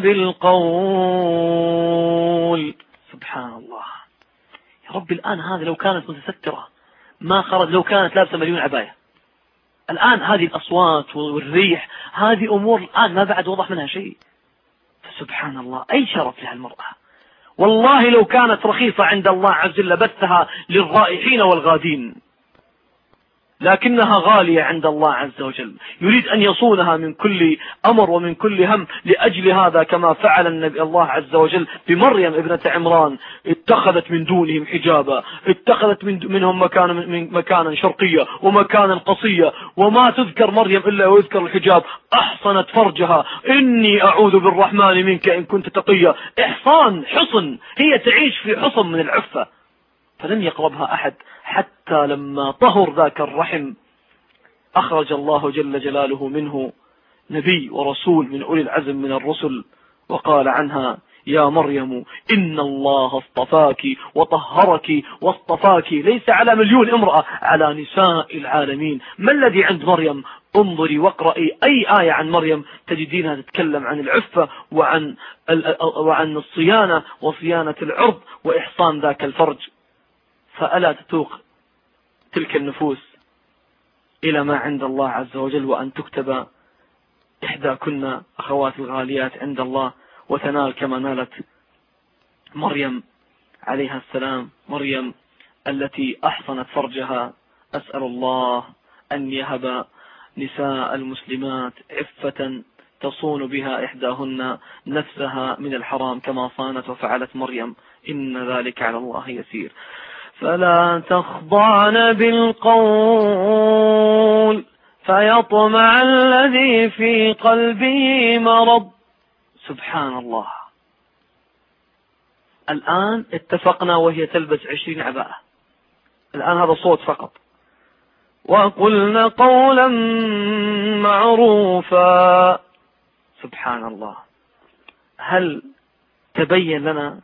بالقول. سبحان الله يا رب. الآن هذه لو كانت متسترة ما خرج، لو كانت لابسة مليون عباية. الآن هذه الأصوات والريح، هذه أمور الآن ما بعد وضح منها شيء. فسبحان الله أي شرف لها المرأة. والله لو كانت رخيصة عند الله عز وجل بثها للرائحين والغادين، لكنها غالية عند الله عز وجل، يريد أن يصونها من كل أمر ومن كل هم. لأجل هذا كما فعل النبي الله عز وجل بمريم ابنة عمران، اتخذت من دونهم حجابا، اتخذت منهم مكانا شرقية ومكانا قصية، وما تذكر مريم إلا ويذكر الحجاب. أحصنت فرجها، إني أعوذ بالرحمن منك إن كنت تقيا. إحصان، حصن، هي تعيش في حصن من العفة. فلم يقربها أحد حتى لما طهر ذاك الرحم أخرج الله جل جلاله منه نبي ورسول من أولي العزم من الرسل، وقال عنها: يا مريم إن الله اصطفاك وطهرك واصطفاك ليس على مليون امرأة، على نساء العالمين. ما الذي عند مريم؟ انظري واقرأي أي آية عن مريم تجدينها تتكلم عن العفة وعن الصيانة وصيانة العرض وإحصان ذاك الفرج. فألا تتوق تلك النفوس إلى ما عند الله عز وجل، وأن تكتب إحداكن أخوات الغاليات عند الله وتنال كما نالت مريم عليها السلام، مريم التي أحصنت فرجها. أسأل الله أن يهب نساء المسلمات عفة تصون بها إحداهن نفسها من الحرام كما صانت وفعلت مريم، إن ذلك على الله يسير. فلا تخضعن بالقول فيطمع الذي في قلبه مرض. سبحان الله. الآن اتفقنا وهي تلبس 20 عباءة، الآن هذا صوت فقط. وقلنا قولا معروفا. سبحان الله. هل تبين لنا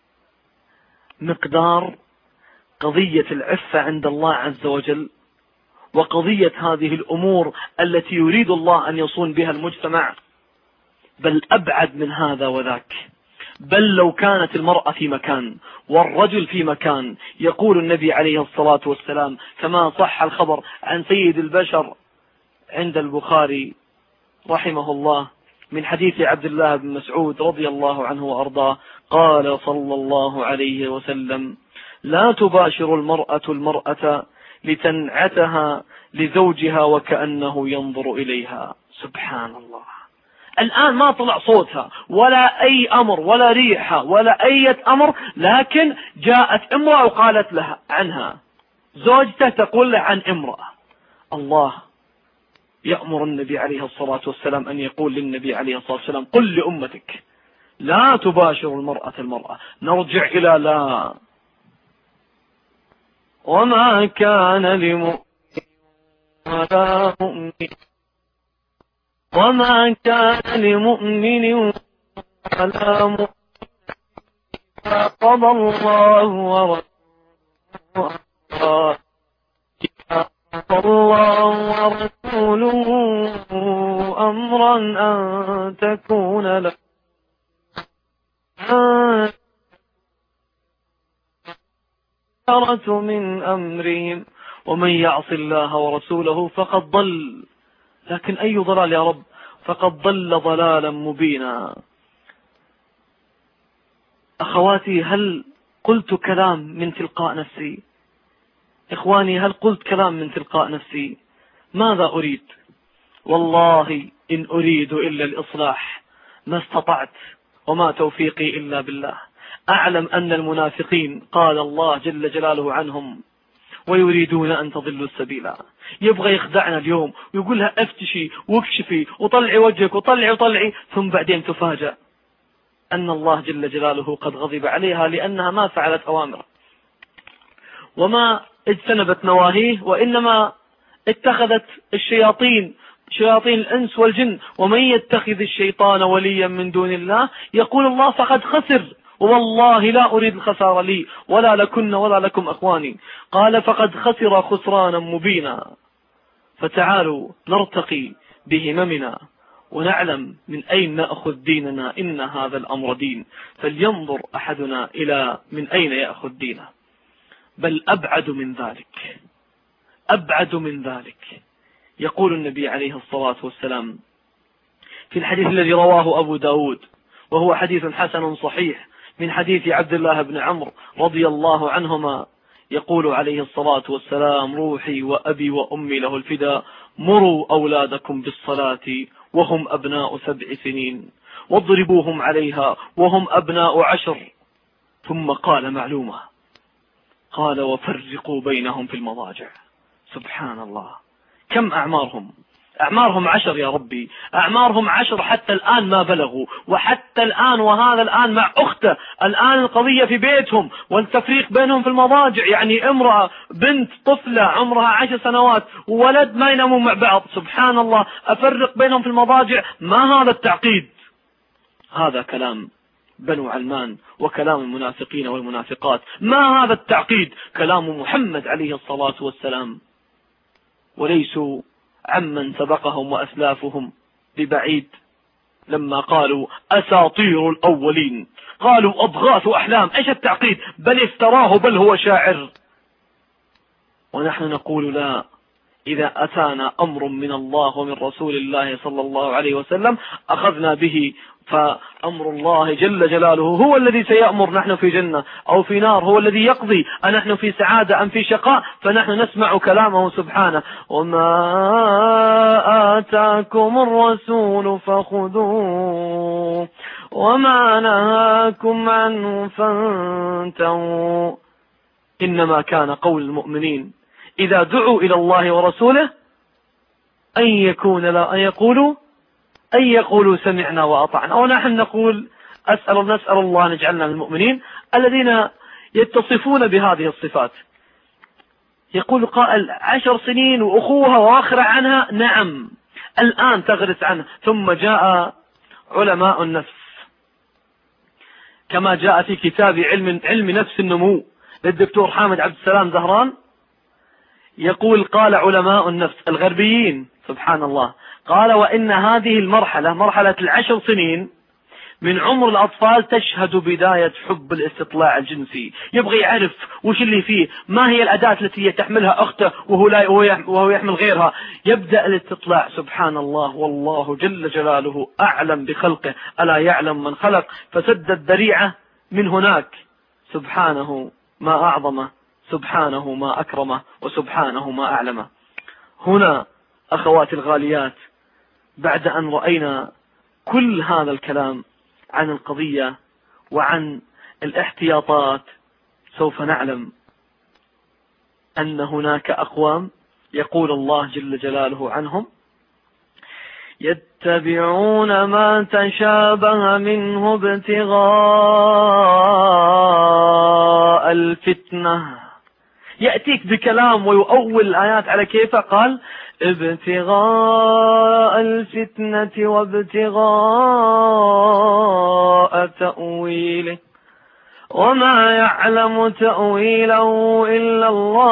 مقدار قضية العفة عند الله عز وجل، وقضية هذه الأمور التي يريد الله أن يصون بها المجتمع؟ بل أبعد من هذا وذاك. بل لو كانت المرأة في مكان والرجل في مكان، يقول النبي عليه الصلاة والسلام كما صح الخبر عن سيد البشر عند البخاري رحمه الله من حديث عبد الله بن مسعود رضي الله عنه وأرضاه، قال صلى الله عليه وسلم: لا تباشر المرأة لتنعتها لزوجها وكأنه ينظر إليها. سبحان الله. الآن ما طلع صوتها ولا أي أمر ولا ريحة ولا أي أمر، لكن جاءت امرأة وقالت لها عنها، زوجته تقول له عن امرأة. الله يأمر النبي عليه الصلاة والسلام أن يقول للنبي عليه الصلاة والسلام: قل لأمتك لا تباشر المرأة. نرجع إلى لا. وما كان لمؤمن ولا مؤمن وما كان لمؤمن ولا مؤمن قضى الله ورسوله أمرا أن تكون له من أمرهم ومن يعص الله ورسوله فقد ضل. لكن أي ضلال يا رب؟ فقد ضل ضلالا مبينا. أخواتي، هل قلت كلام من تلقاء نفسي؟ إخواني، هل قلت كلام من تلقاء نفسي؟ ماذا أريد؟ والله إن أريد إلا الإصلاح ما استطعت، وما توفيقي إلا بالله. أعلم أن المنافقين قال الله جل جلاله عنهم: ويريدون أن تضلوا السبيل. يبغى يخدعنا اليوم ويقول لها افتشي واكشفي وطلعي وجهك وطلعي، ثم بعدين تفاجأ أن الله جل جلاله قد غضب عليها لأنها ما فعلت أوامره وما اجتنبت نواهيه، وإنما اتخذت شياطين الإنس والجن. ومن يتخذ الشيطان وليا من دون الله يقول الله فقد خسر، والله لا أريد الخسارة لي ولا لكن ولا لكم أخواني. قال فقد خسر خسرانا مبينا. فتعالوا نرتقي بهممنا ونعلم من أين نأخذ ديننا، إن هذا الأمر دين، فلينظر أحدنا إلى من أين يأخذ دينه. بل أبعد من ذلك، أبعد من ذلك، يقول النبي عليه الصلاة والسلام في الحديث الذي رواه أبو داود، وهو حديث حسن صحيح، من حديث عبد الله بن عمرو رضي الله عنهما، يقول عليه الصلاة والسلام: روحي وأبي وأمي له الفداء، مروا أولادكم بالصلاة وهم أبناء 7 سنين، واضربوهم عليها وهم أبناء 10. ثم قال معلومة، قال: وفرقوا بينهم في المضاجع. سبحان الله، كم أعمارهم؟ أعمارهم 10 يا ربي، أعمارهم 10، حتى الآن ما بلغوا، وحتى الآن، وهذا الآن مع أخته، الآن القضية في بيتهم والتفريق بينهم في المضاجع. يعني امرأة بنت طفلة عمرها 10 سنوات وولد ما ينامون مع بعض، سبحان الله، أفرق بينهم في المضاجع. ما هذا التعقيد؟ هذا كلام بنو علمان وكلام المنافقين والمنافقات. ما هذا التعقيد؟ كلام محمد عليه الصلاة والسلام، وليسوا عمن سبقهم وأسلافهم ببعيد. لما قالوا أساطير الأولين، قالوا أضغاث أحلام. إيش التعقيد؟ بل افتراه، بل هو شاعر. ونحن نقول لا، إذا أتانا أمر من الله ومن رسول الله صلى الله عليه وسلم أخذنا به، فأمر الله جل جلاله هو الذي سيأمر، نحن في جنة أو في نار، هو الذي يقضي أنحن في سعادة أم في شقاء، فنحن نسمع كلامه سبحانه. وما آتاكم الرسول فخذوه وما نهاكم عنه فانتهوا. إنما كان قول المؤمنين إذا دعوا إلى الله ورسوله أن يقولوا سمعنا وأطعنا. ونحن نقول نسأل الله أن يجعلنا من المؤمنين الذين يتصفون بهذه الصفات. يقول قائل 10 سنين وأخوها وآخر عنها، نعم الآن تغرس عنه. ثم جاء علماء النفس كما جاء في كتاب علم نفس النمو للدكتور حامد عبد السلام زهران، يقول قال علماء النفس الغربيين سبحان الله، قال: وإن هذه المرحلة، مرحلة 10 سنين من عمر الأطفال، تشهد بداية حب الاستطلاع الجنسي. يبغى يعرف وش اللي فيه، ما هي الأداة التي تحملها أخته وهو يحمل غيرها. يبدأ الاستطلاع. سبحان الله، والله جل جلاله أعلم بخلقه، ألا يعلم من خلق، فسد الذريعة من هناك. سبحانه ما أعظمه، سبحانه ما أكرمه، وسبحانه ما أعلمه. هنا أخواتي الغاليات، بعد أن رأينا كل هذا الكلام عن القضية وعن الاحتياطات، سوف نعلم أن هناك أقوام يقول الله جل جلاله عنهم: يتبعون ما تشابه منه ابتغاء الفتنة. يأتيك بكلام ويؤول الآيات على كيفه. قال: ابتغاء الفتنة وابتغاء تأويله وما يعلم تأويله إلا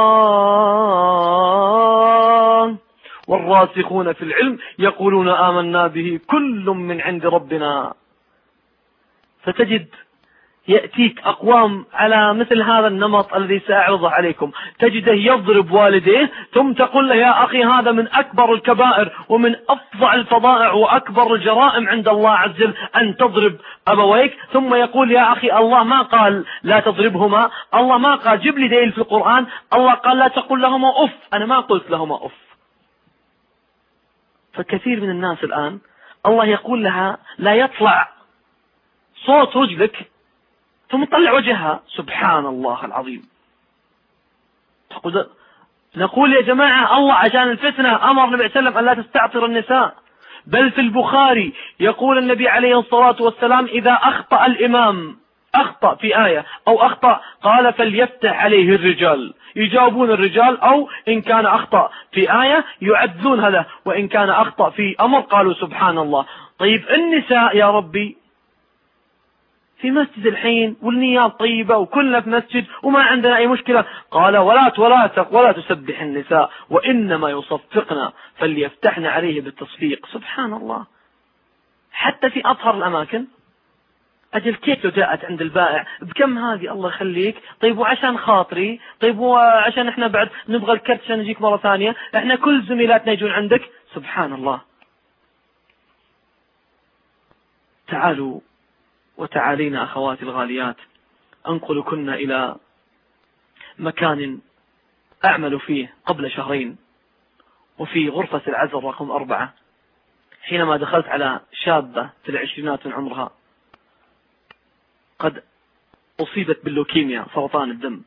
الله والراسخون في العلم يقولون آمنا به كل من عند ربنا. فتجد يأتيك أقوام على مثل هذا النمط الذي سأعرضه عليكم، تجده يضرب والديه، ثم تقول له: يا أخي هذا من أكبر الكبائر ومن أفظع الفظائع وأكبر الجرائم عند الله عز وجل أن تضرب أبويك. ثم يقول: يا أخي الله ما قال لا تضربهما، الله ما قال، جيب لي دليل في القرآن، الله قال لا تقل لهما أف، أنا ما قلت لهما أف. فكثير من الناس الآن الله يقول لها لا يطلع صوت رجلك ثم تطلع وجهها. سبحان الله العظيم. نقول يا جماعة الله عشان الفتنة أمر النبي صلى الله عليه وسلم أن لا تستعطر النساء. بل في البخاري يقول النبي عليه الصلاة والسلام: إذا أخطأ الإمام، أخطأ في آية أو أخطأ، قال: فليفتح عليه الرجال، يجاوبون الرجال، أو إن كان أخطأ في آية يعدلون هذا، وإن كان أخطأ في أمر قالوا سبحان الله. طيب النساء يا ربي في مسجد الحين والنيات طيبة وكلنا في مسجد وما عندنا أي مشكلة. قال: ولا تسبح النساء وإنما يصفقن فليفتحن عليه بالتصفيق. سبحان الله. حتى في أطهر الأماكن. أجل كيف لو جاءت عند البائع بكم هذه الله يخليك، طيب وعشان خاطري، طيب وعشان احنا بعد نبغى الكرت عشان نجيك مرة ثانية، احنا كل زميلاتنا يجون عندك. سبحان الله. تعالوا وتعالينا أخواتي الغاليات، أنقلكن إلى مكان أعمل فيه قبل شهرين، وفي غرفة العزل رقم 4، حينما دخلت على شابة في العشرينات من عمرها قد أصيبت باللوكيميا، سرطان الدم.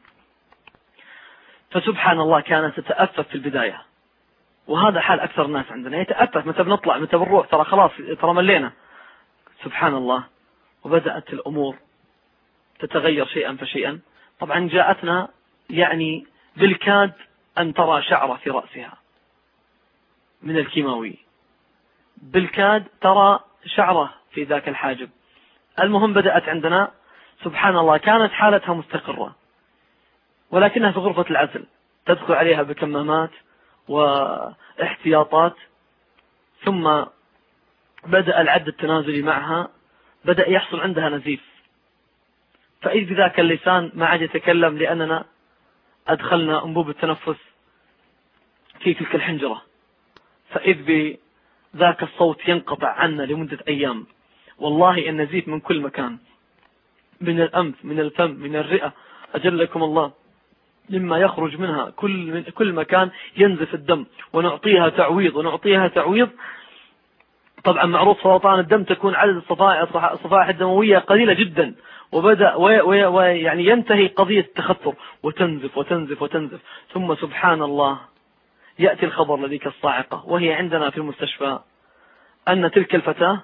فسبحان الله كانت تتأفف في البداية، وهذا حال أكثر الناس عندنا، يتأفف متى بنطلع متى بنروح، ترى خلاص ترى ملينا. سبحان الله. وبدأت الأمور تتغير شيئا فشيئا. طبعا جاءتنا يعني بالكاد أن ترى شعرة في رأسها من الكيماوي، بالكاد ترى شعرة في ذاك الحاجب. المهم بدأت عندنا سبحان الله، كانت حالتها مستقرة، ولكنها في غرفة العزل تدخل عليها بكمامات واحتياطات. ثم بدأ العد التنازلي معها، بدأ يحصل عندها نزيف، فإذ بذاك اللسان ما عاد يتكلم، لأننا أدخلنا أنبوب التنفس في تلك الحنجرة، فإذ بذاك الصوت ينقطع عنا لمدة أيام. والله النزيف من كل مكان، من الأنف، من الفم، من الرئة، أجلكم الله، مما يخرج منها كل مكان ينزف الدم، ونعطيها تعويض ونعطيها تعويض. طبعا معروف سرطان الدم تكون عدد الصفائح الدموية قليلة جدا، وبدأ ويعني ينتهي قضية التخثر، وتنزف وتنزف وتنزف. ثم سبحان الله يأتي الخبر الذي كالصاعقة، وهي عندنا في المستشفى، أن تلك الفتاة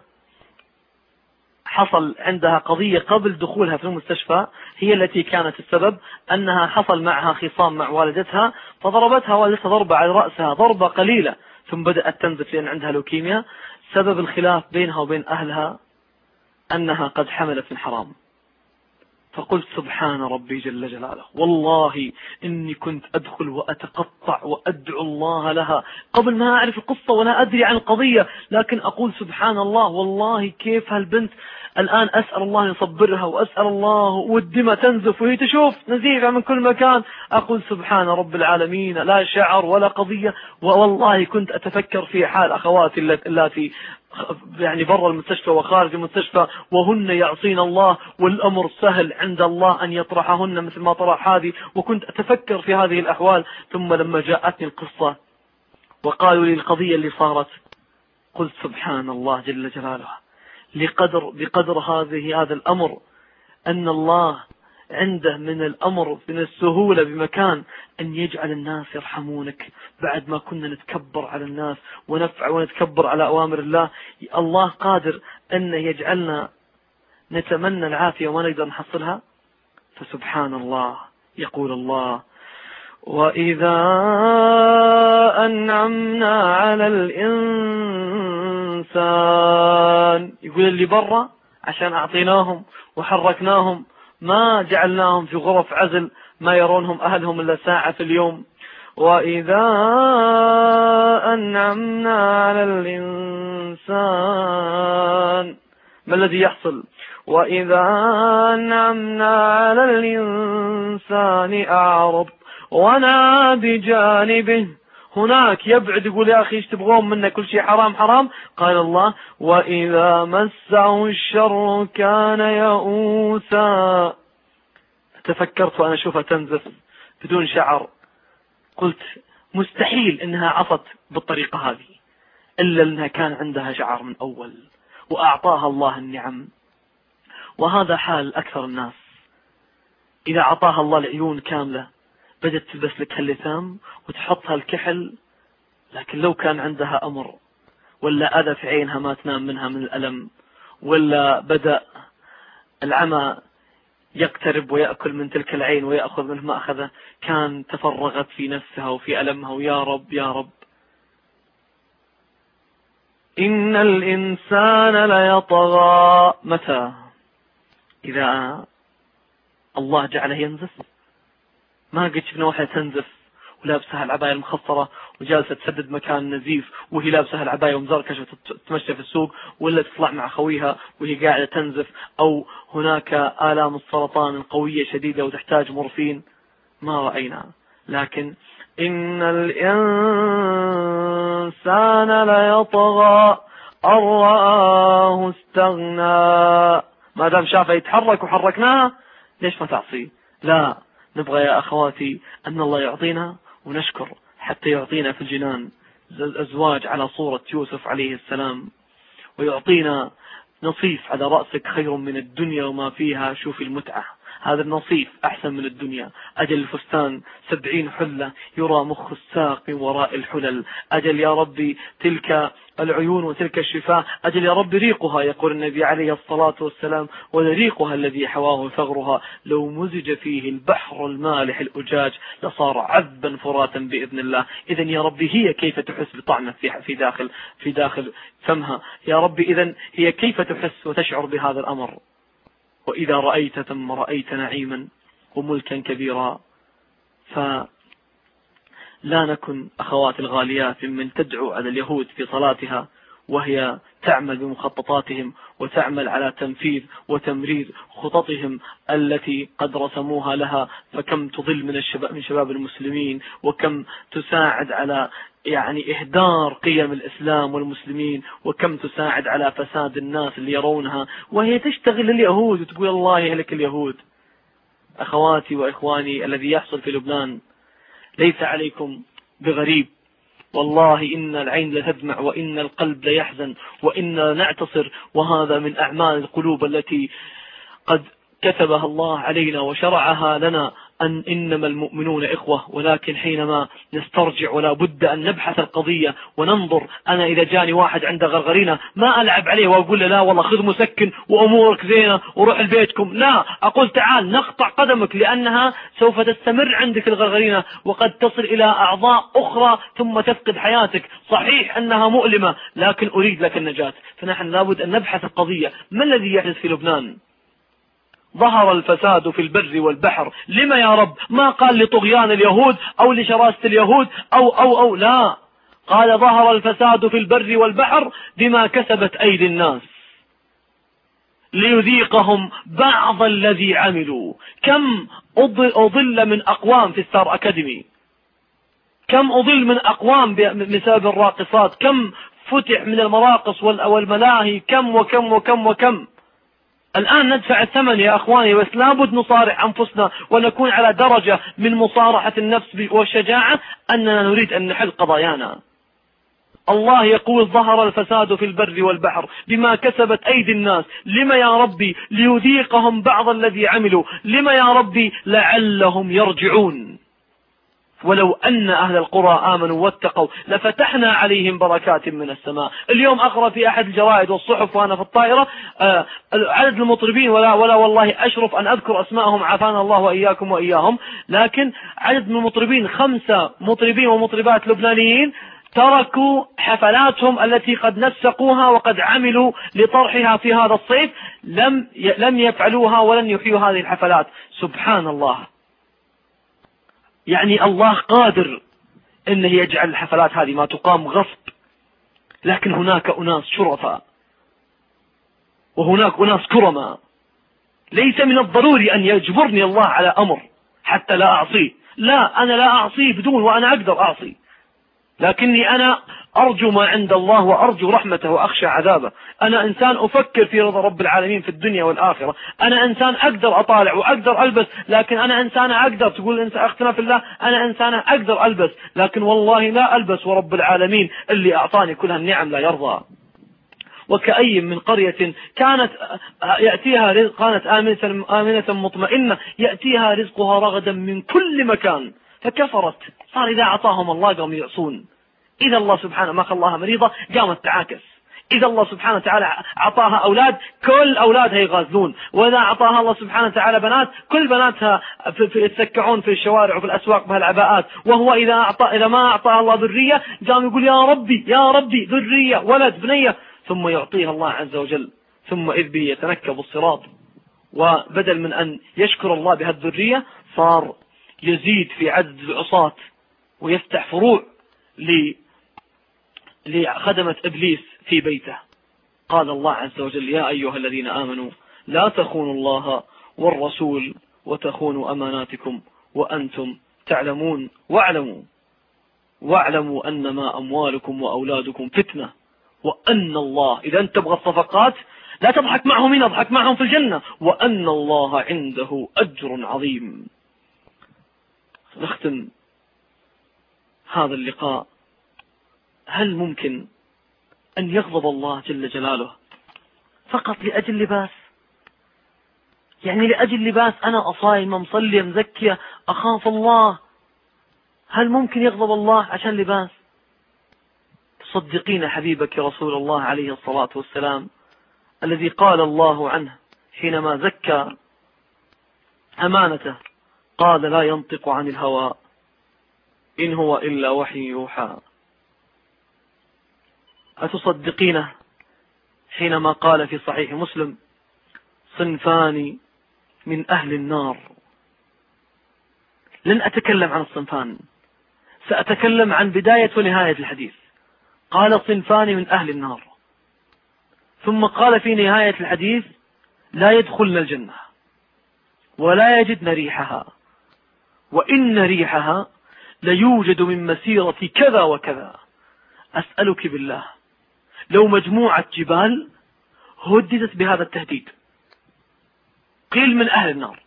حصل عندها قضية قبل دخولها في المستشفى، هي التي كانت السبب، أنها حصل معها خصام مع والدتها، فضربتها والدتها ضربة على رأسها، ضربة قليلة، ثم بدأت تنزف لأن عندها لوكيميا. سبب الخلاف بينها وبين أهلها أنها قد حملت من حرام. فقلت سبحان ربي جل جلاله، والله إني كنت أدخل وأتقطع وأدعو الله لها قبل ما أعرف القصة ولا أدري عن القضية، لكن أقول سبحان الله، والله كيف هالبنت الآن أسأل الله يصبرها، وأسأل الله، والدماء تنزف وهي تشوف نزيفة من كل مكان. أقول سبحان رب العالمين، لا شعر ولا قضية. والله كنت أتفكر في حال أخواتي التي يعني برا المستشفى وخارج المستشفى، وهن يعصين الله، والأمر سهل عند الله أن يطرحهن مثل ما طرح هذه. وكنت أتفكر في هذه الأحوال. ثم لما جاءتني القصة وقالوا لي القضية اللي صارت، قلت سبحان الله جل جلاله، بقدر هذا الأمر أن الله عنده من الأمر من السهولة بمكان أن يجعل الناس يرحمونك. بعد ما كنا نتكبر على الناس ونفع ونتكبر على أوامر الله، الله قادر أن يجعلنا نتمنى العافية وما نقدر نحصلها. فسبحان الله، يقول الله: وإذا أنعمنا على الإنسان، يقول اللي برا عشان أعطيناهم وحركناهم، ما جعلناهم في غرف عزل ما يرونهم أهلهم إلا ساعة في اليوم. وإذا أنعمنا على الإنسان، ما الذي يحصل؟ وإذا أنعمنا على الإنسان أعرض ونأى بجانبه. هناك يبعد، يقول يا أخي ايش تبغون منا، كل شيء حرام حرام. قال الله: وإذا مسه الشر كان يئوسا. تفكرت وأنا أشوفها تنزف بدون شعر، قلت مستحيل إنها عصت بالطريقة هذه إلا أنها كان عندها شعر من أول، وأعطاها الله النعم. وهذا حال أكثر الناس، إذا أعطاها الله العيون كاملة بدأت تلبس لك اللثام وتحطها الكحل، لكن لو كان عندها أمر ولا أذى في عينها ما تنام منها من الألم، ولا بدأ العمى يقترب ويأكل من تلك العين ويأخذ منه ما أخذه، كان تفرغت في نفسها وفي ألمها. ويا رب يا رب، إن الإنسان ليطغى. متى؟ إذا الله جعله ينزف. ما قد شفنا واحدة تنزف لابسها العباية المخصرة وجالسة تسدد مكان النزيف، وهي لابسها العباية ومزركشة تتمشى في السوق، ولا تطلع مع خويها وهي قاعدة تنزف، أو هناك آلام السرطان القوية شديدة وتحتاج مورفين. ما رأينا. لكن إن الإنسان ليطغى أن رآه استغنى. ما دام شافه يتحرك وحركناه، ليش ما تعصي؟ لا، نبغى يا أخواتي أن الله يعطينا ونشكر حتى يعطينا في الجنان أزواج على صورة يوسف عليه السلام، ويعطينا نصيف على رأسك خير من الدنيا وما فيها. شوفي المتعة، هذا النصيف أحسن من الدنيا. أجل الفستان 70 حلة يرى مخ الساق من وراء الحلل. أجل يا ربي تلك العيون وتلك الشفاه، أجل يا ربي ريقها، يقول النبي عليه الصلاة والسلام: ولريقها الذي حواه ثغرها لو مزج فيه البحر المالح الأجاج لصار عذبا فراتا بإذن الله. إذن يا ربي هي كيف تحس بطعمه في داخل فمها. يا ربي إذن هي كيف تحس وتشعر بهذا الأمر. وإذا رأيت ثم رأيت نعيما وملكا كبيرا. فلا نكن أخوات الغاليات ممن تدعو على اليهود في صلاتها وهي تعمل بمخططاتهم وتعمل على تنفيذ وتمرير خططهم التي قد رسموها لها. فكم تضل من شباب المسلمين، وكم تساعد على إهدار قيم الإسلام والمسلمين، وكم تساعد على فساد الناس اللي يرونها وهي تشتغل اليهود وتقول الله يهلك اليهود. أخواتي وإخواني، الذي يحصل في لبنان ليس عليكم بغريب. والله إن العين لتدمع وإن القلب ليحزن وإن نعتصر، وهذا من أعمال القلوب التي قد كتبها الله علينا وشرعها لنا، أن إنما المؤمنون إخوة. ولكن حينما نسترجع ولا بد أن نبحث القضية وننظر. أنا إذا جاني واحد عنده غرغرينة ما ألعب عليه وأقول له لا والله خذ مسكن وأمورك زينة وروح لبيتكم، لا، أقول تعال نقطع قدمك، لأنها سوف تستمر عندك الغرغرينة وقد تصل إلى أعضاء أخرى ثم تفقد حياتك. صحيح أنها مؤلمة لكن أريد لك النجاة. فنحن لابد أن نبحث القضية. ما الذي يحدث في لبنان؟ ظهر الفساد في البر والبحر. لما يا رب؟ ما قال لطغيان اليهود أو لشراسة اليهود أو لا، قال ظهر الفساد في البر والبحر بما كسبت أيدي الناس ليذيقهم بعض الذي عملوا. كم أضل من أقوام في ستار أكاديمي، كم أضل من أقوام بسبب الراقصات، كم فتح من المراقص والملاهي، كم وكم وكم وكم. الآن ندفع الثمن يا أخواني، بس لابد نصارع أنفسنا ونكون على درجة من مصارحة النفس والشجاعة أننا نريد أن نحل قضايانا. الله يقول ظهر الفساد في البر والبحر بما كسبت أيدي الناس. لما يا ربي؟ ليذيقهم بعض الذي عملوا. لما يا ربي؟ لعلهم يرجعون. ولو أن أهل القرى آمنوا واتقوا لفتحنا عليهم بركات من السماء. اليوم أقرأ في أحد الجرائد والصحف وأنا في الطائرة عدد المطربين، ولا والله أشرف أن أذكر أسماءهم عافانا الله وإياكم وإياهم، لكن عدد من المطربين 5 مطربين ومطربات لبنانيين تركوا حفلاتهم التي قد نسقوها وقد عملوا لطرحها في هذا الصيف، لم يفعلوها ولن يحيوا هذه الحفلات. سبحان الله. الله قادر انه يجعل الحفلات هذه ما تقام غصب، لكن هناك أناس شرفاء وهناك أناس كرماء. ليس من الضروري أن يجبرني الله على أمر حتى لا أعصيه، لا، أنا لا أعصيه بدون وأنا أقدر أعصي، لكني أنا أرجو ما عند الله وأرجو رحمته وأخشى عذابه. أنا إنسان أفكر في رضا رب العالمين في الدنيا والآخرة. أنا إنسان أقدر أطالع وأقدر ألبس، لكن أنا إنسان أقدر، تقول أنت أختنا في الله، أنا إنسان أقدر ألبس لكن والله لا ألبس ورب العالمين اللي أعطاني كل هالنعم لا يرضى. وكأي من قرية كانت يأتيها رزق، كانت آمنة مطمئنة يأتيها رزقها رغدا من كل مكان فكفرت. صار إذا أعطاهم الله قاموا يعصون. إذا الله سبحانه ما خلاها مريضة قامت تعاكس. إذا الله سبحانه وتعالى أعطاها أولاد كل أولادها يغازلون. وإذا أعطاها الله سبحانه وتعالى بنات كل بناتها يتسكعون في الشوارع وفي الأسواق بهالعباءات. وهو إذا ما أعطاها الله ذرية قام يقول يا ربي يا ربي ذرية ولد بنية، ثم يعطيها الله عز وجل، ثم إذ به يتنكب الصراط. وبدل من أن يشكر الله بهالذرية صار يزيد في عدد العصاة ويفتح فروع لخدمة إبليس في بيته. قال الله عز وجل: يا أيها الذين آمنوا لا تخونوا الله والرسول وتخونوا أماناتكم وأنتم تعلمون واعلموا أنما أموالكم وأولادكم فتنة وأن الله، إذا أنت تبغى الصفقات لا تضحك معهم هنا، اضحك معهم في الجنة، وأن الله عنده أجر عظيم. نختم هذا اللقاء. هل ممكن أن يغضب الله جل جلاله فقط لأجل لباس؟ يعني لأجل لباس، أنا أصايمة مصلية مزكية أخاف الله، هل ممكن يغضب الله عشان لباس؟ تصدقين حبيبك رسول الله عليه الصلاة والسلام الذي قال الله عنه حينما زكى أمانته، قال: لا ينطق عن الهوى إن هو إلا وحي يوحى. أتصدقينه حينما قال في صحيح مسلم: صنفان من أهل النار؟ لن أتكلم عن الصنفان، سأتكلم عن بداية ونهاية الحديث. قال: صنفان من أهل النار، ثم قال في نهاية الحديث: لا يدخلن الجنة ولا يجدن ريحها، وإن ريحها ليوجد من مسيرة كذا وكذا. أسألك بالله، لو مجموعة جبال هددت بهذا التهديد، قيل من أهل النار،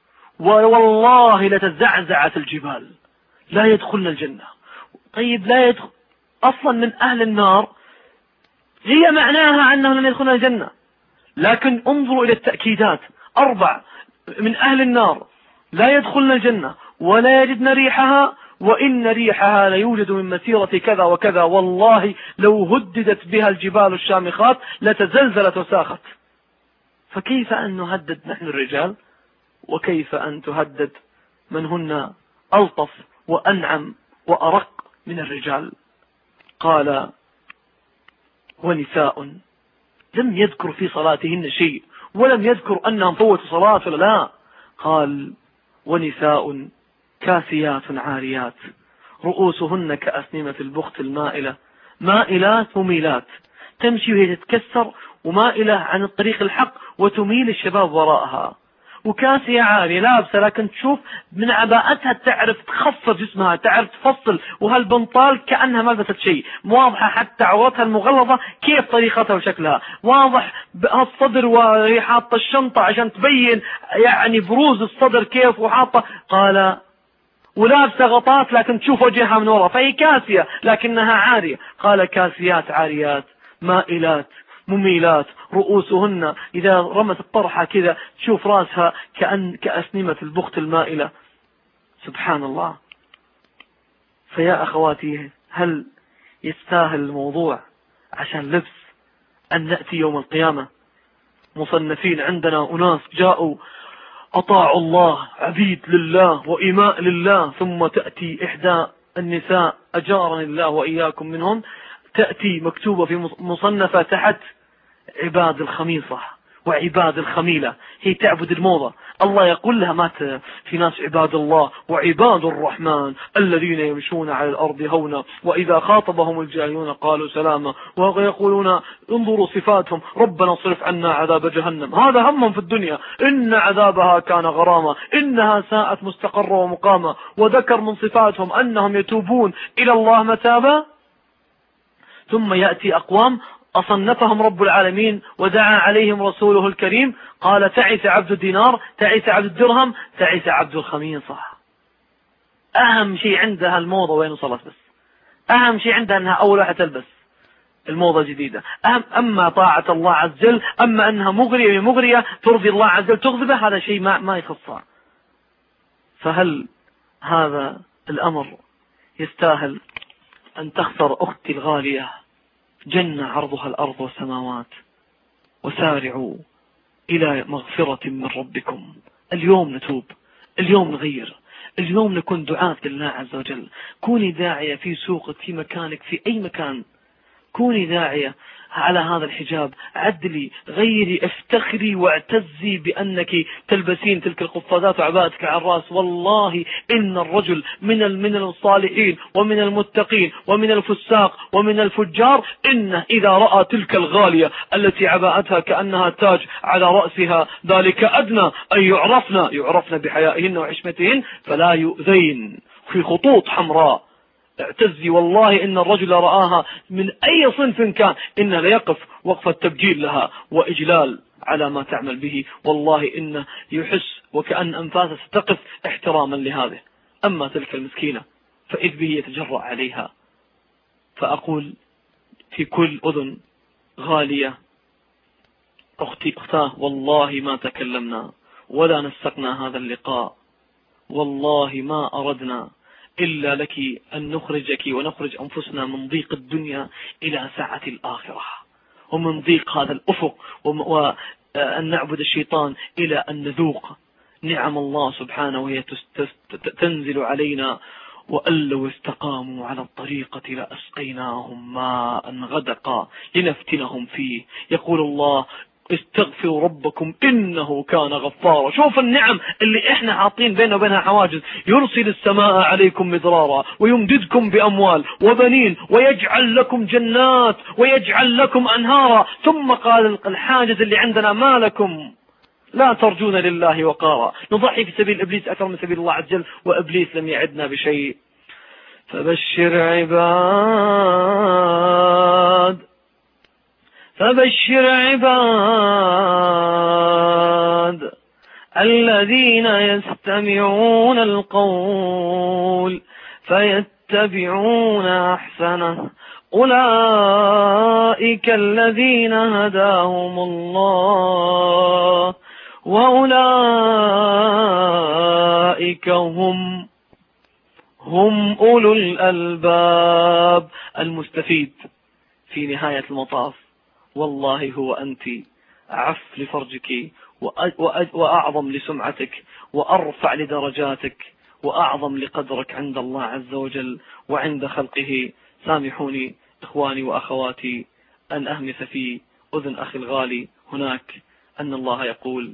والله لتزعزعت الجبال، لا يدخلن الجنة. طيب لا يدخل أصلا من أهل النار، هي معناها أنهم لن يدخلن الجنة، لكن انظروا إلى التأكيدات: 4 من أهل النار لا يدخلن الجنة ولا يجدن ريحها، وإن ريحها ليوجد من مسيرة كذا وكذا، والله لو هددت بها الجبال الشامخات لتزلزلت وساخت. فكيف أن نهدد نحن الرجال، وكيف أن تهدد من هن ألطف وأنعم وأرق من الرجال؟ قال: ونساء، لم يذكر في صلاتهن شيء، ولم يذكر أنهم فوتوا صلاة ولا لا، قال: ونساء كاسيات عاريات رؤوسهن كأسنمة البخت المائلة، مائلات مميلات، تمشي وهي تتكسر ومائلة عن الطريق الحق وتميل الشباب وراءها. وكاسية عارية لابسة، لكن تشوف من عباءتها تعرف تخفض جسمها، تعرف تفصل، وهالبنطال كأنها ما لبست شيء، واضحة حتى عورتها المغلظة كيف طريقتها وشكلها، واضح الصدر وهي حاطة الشنطة عشان تبين يعني بروز الصدر كيف وحاطة. قال: ولابسة غطات لكن تشوف وجهها من وراء، فهي كاسية لكنها عارية. قال: كاسيات عاريات مائلات مميلات رؤوسهن، إذا رمت الطرحة كذا تشوف راسها كأسنمة البخت المائلة. سبحان الله. فيا أخواتي، هل يستاهل الموضوع عشان لبس أن نأتي يوم القيامة مصنفين عندنا أناس جاءوا أطاعوا الله، عبيد لله وإماء لله، ثم تأتي إحدى النساء أجارني الله وإياكم منهم، تأتي مكتوبة في مصنفة تحت: عباد الخميصة وعباد الخميلة، هي تعبد الموضة. الله يقول لها: ما في ناس عباد الله وعباد الرحمن الذين يمشون على الأرض هونا وإذا خاطبهم الجاهلون قالوا سلاما، ويقولون انظروا صفاتهم: ربنا اصرف عنا عذاب جهنم، هذا همهم في الدنيا، إن عذابها كان غراما، إنها ساءت مستقرا ومقاما. وذكر من صفاتهم أنهم يتوبون إلى الله متابا. ثم يأتي أقوام أصنفهم رب العالمين ودعا عليهم رسوله الكريم، قال: تعس عبد الدينار، تعس عبد الدرهم، تعس عبد الخميصة. أهم شيء عندها الموضة وين وصلت، بس أهم شيء عندها أنها أول واحدة تلبس الموضة جديدة. أما طاعة الله عز وجل، أما أنها مغرية ترضي الله عز وجل تغضبه، هذا شيء ما يخصها. فهل هذا الأمر يستاهل أن تخسر أختي الغالية جنة عرضها الأرض والسماوات؟ وسارعوا إلى مغفرة من ربكم. اليوم نتوب، اليوم نغير، اليوم نكون دعاة لله عز وجل. كوني داعية في سوقك، في مكانك، في أي مكان، كوني داعية على هذا الحجاب، عدلي، غيري، افتخري واعتزي بأنك تلبسين تلك القفازات وعباءتك على الرأس. والله إن الرجل من الصالحين ومن المتقين ومن الفساق ومن الفجار، إنه إذا رأى تلك الغالية التي عباءتها كأنها تاج على رأسها، ذلك أدنى أن يعرفن بحيائهن وحشمتهن فلا يؤذين، في خطوط حمراء. اعتزي، والله إن الرجل رآها من أي صنف كان إنه ليقف وقفة تبجيل لها وإجلال على ما تعمل به. والله إنه يحس وكأن أنفاسه ستقف احتراما لهذه. أما تلك المسكينة فإذ به يتجرأ عليها. فأقول في كل أذن غالية، أختاه، والله ما تكلمنا ولا نسقنا هذا اللقاء، والله ما أردنا إلا لك أن نخرجك ونخرج أنفسنا من ضيق الدنيا إلى سعة الآخرة، ومن ضيق هذا الأفق، وأن نعبد الشيطان إلى أن نذوق نعم الله سبحانه وهي تنزل علينا. وأن لو استقاموا على الطريقة لأسقيناهم ماء غدقا لنفتنهم فيه. يقول الله استغفروا ربكم إنه كان غفارا. شوف النعم اللي احنا حاطين بيننا وبينها حواجز. يرسل السماء عليكم مدرارا ويمددكم بأموال وبنين ويجعل لكم جنات ويجعل لكم أنهارا. ثم قال الحاجز اللي عندنا ما لكم لا ترجون لله وقارا. نضحي في سبيل إبليس أكثر من سبيل الله عز وجل، وإبليس لم يعدنا بشيء. فبشر عباد الذين يستمعون القول فيتبعون أحسنه أولئك الذين هداهم الله وأولئك هم أولو الألباب. المستفيد في نهاية المطاف والله هو أنت. عف لفرجك وأعظم لسمعتك وأرفع لدرجاتك وأعظم لقدرك عند الله عز وجل وعند خلقه. سامحوني إخواني وأخواتي أن أهمس في أذن أخي الغالي هناك أن الله يقول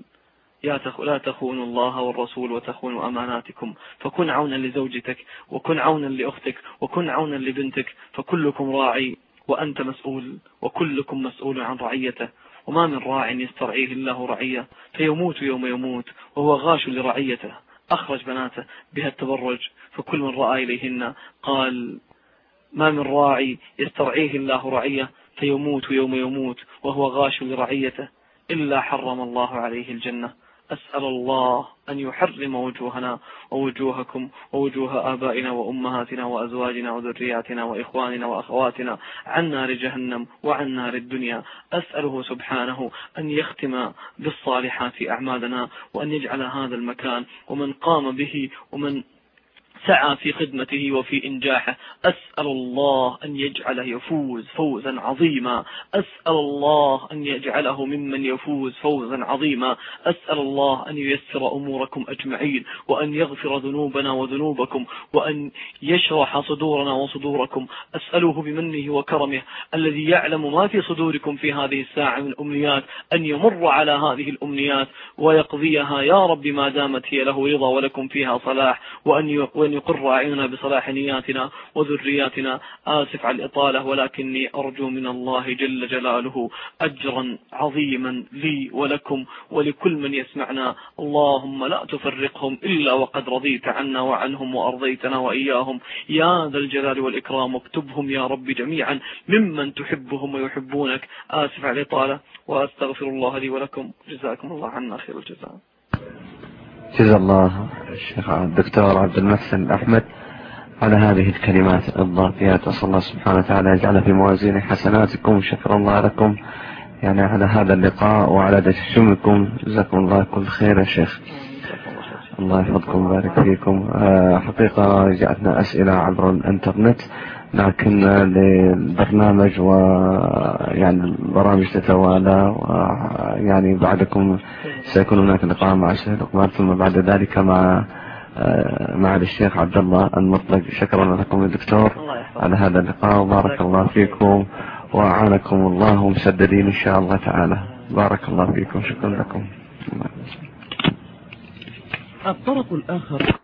لا تخونوا الله والرسول وتخونوا أماناتكم. فكن عونا لزوجتك وكن عونا لأختك وكن عونا لبنتك، فكلكم راعي وأنت مسؤول وكلكم مسؤول عن رعيته. وما من راع يسترعيه الله رعية فيموت يوم يموت وهو غاش لرعيته. أخرج بناته بها التبرج فكل من رأى إليهن قال ما من راعي يسترعيه الله رعية فيموت يوم يموت وهو غاش لرعيته إلا حرم الله عليه الجنة. أسأل الله أن يحرم وجوهنا ووجوهكم ووجوه آبائنا وأمهاتنا وأزواجنا وذرياتنا وإخواننا وأخواتنا عن نار جهنم وعن نار الدنيا. أسأله سبحانه أن يختم بالصالحات أعمالنا وأن يجعل هذا المكان ومن قام به ومن سعى في خدمته وفي إنجاحه أسأل الله أن يجعله يفوز فوزا عظيما. أسأل الله أن يجعله ممن يفوز فوزا عظيما. أسأل الله أن ييسر أموركم أجمعين وأن يغفر ذنوبنا وذنوبكم وأن يشرح صدورنا وصدوركم. أسأله بمنه وكرمه الذي يعلم ما في صدوركم في هذه الساعة من أمنيات أن يمر على هذه الأمنيات ويقضيها يا رب ما دامت هي له رضا ولكم فيها صلاح، وأن يقر أعيننا بصلاح نياتنا وذرياتنا. آسف على الإطالة ولكني أرجو من الله جل جلاله أجرا عظيما لي ولكم ولكل من يسمعنا. اللهم لا تفرقهم إلا وقد رضيت عنا وعنهم وأرضيتنا وإياهم يا ذا الجلال والإكرام. واكتبهم يا رب جميعا ممن تحبهم ويحبونك. آسف على الإطالة وأستغفر الله لي ولكم. جزاكم الله عنا خير الجزاء. جزا الله الشيخ الدكتور عبد المحسن أحمد على هذه الكلمات الضافيات. أسأل الله سبحانه وتعالى يجعلها في موازين حسناتكم. شكر الله لكم يعني على هذا اللقاء وعلى تشمكم. جزاكم الله كل خير يا شيخ. الله يحفظكم ويبارك فيكم. حقيقة جاءتنا أسئلة عبر الإنترنت لكن للبرنامج ويعني البرامج تتوالى ويعني بعدكم سيكون هناك لقاء مع الشيخ لقمان ثم بعد ذلك مع الشيخ عبد الله المطلق. شكرا لكم الدكتور على هذا اللقاء وبارك الله فيكم وأعانكم الله مسددين إن شاء الله تعالى. بارك الله فيكم. شكرا لكم. الطرف الآخر.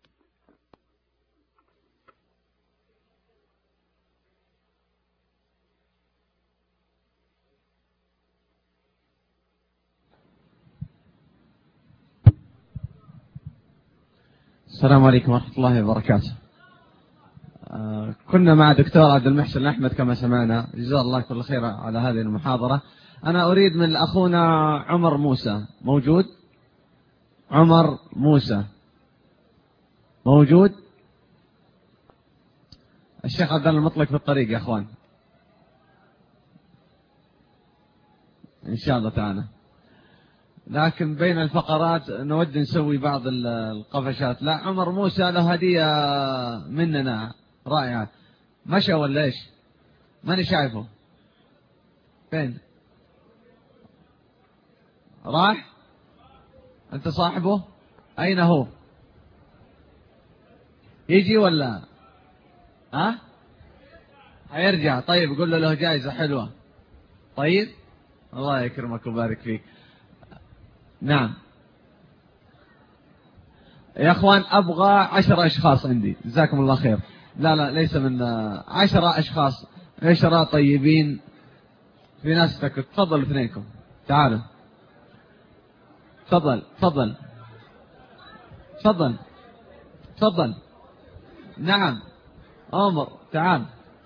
السلام عليكم ورحمة الله وبركاته. كنا مع دكتور عبد المحسن أحمد كما سمعنا، جزاه الله كل خير على هذه المحاضرة. أنا أريد من أخونا عمر موسى، موجود؟ عمر موسى موجود؟ الشيخ عبد الله المطلق في الطريق يا أخوان إن شاء الله تعالى، لكن بين الفقرات نود نسوي بعض القفشات. لا، عمر موسى له هدية مننا رائعة. مشى ولا ايش؟ ماني شايفه. فين؟ راح؟ انت صاحبه؟ اين هو؟ يجي ولا ها؟ هيرجع. طيب قول له جائزة حلوة. طيب الله يكرمك ويبارك فيك. نعم يا اخوان، ابغى 10 اشخاص عندي، جزاكم الله خير. لا ليس من 10 اشخاص، 10 طيبين في ناس تفكر. تفضلوا اثنينكم، تعالوا. تفضل تفضل تفضل تفضل. نعم عمر تعال.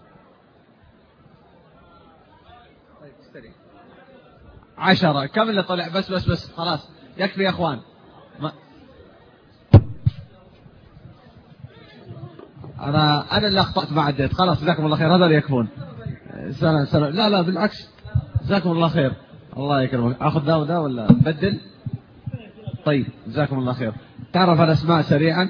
10. كم اللي طلع؟ بس خلاص يكفي يا اخوان. انا اللي اخطأت ما عديت. خلاص جزاكم الله خير، هذا اللي يكفون. سلام. لا بالعكس، جزاكم الله خير. الله يكرمك. اخذ ذا وذا ولا بدل؟ طيب جزاكم الله خير. تعرف الاسماء سريعا؟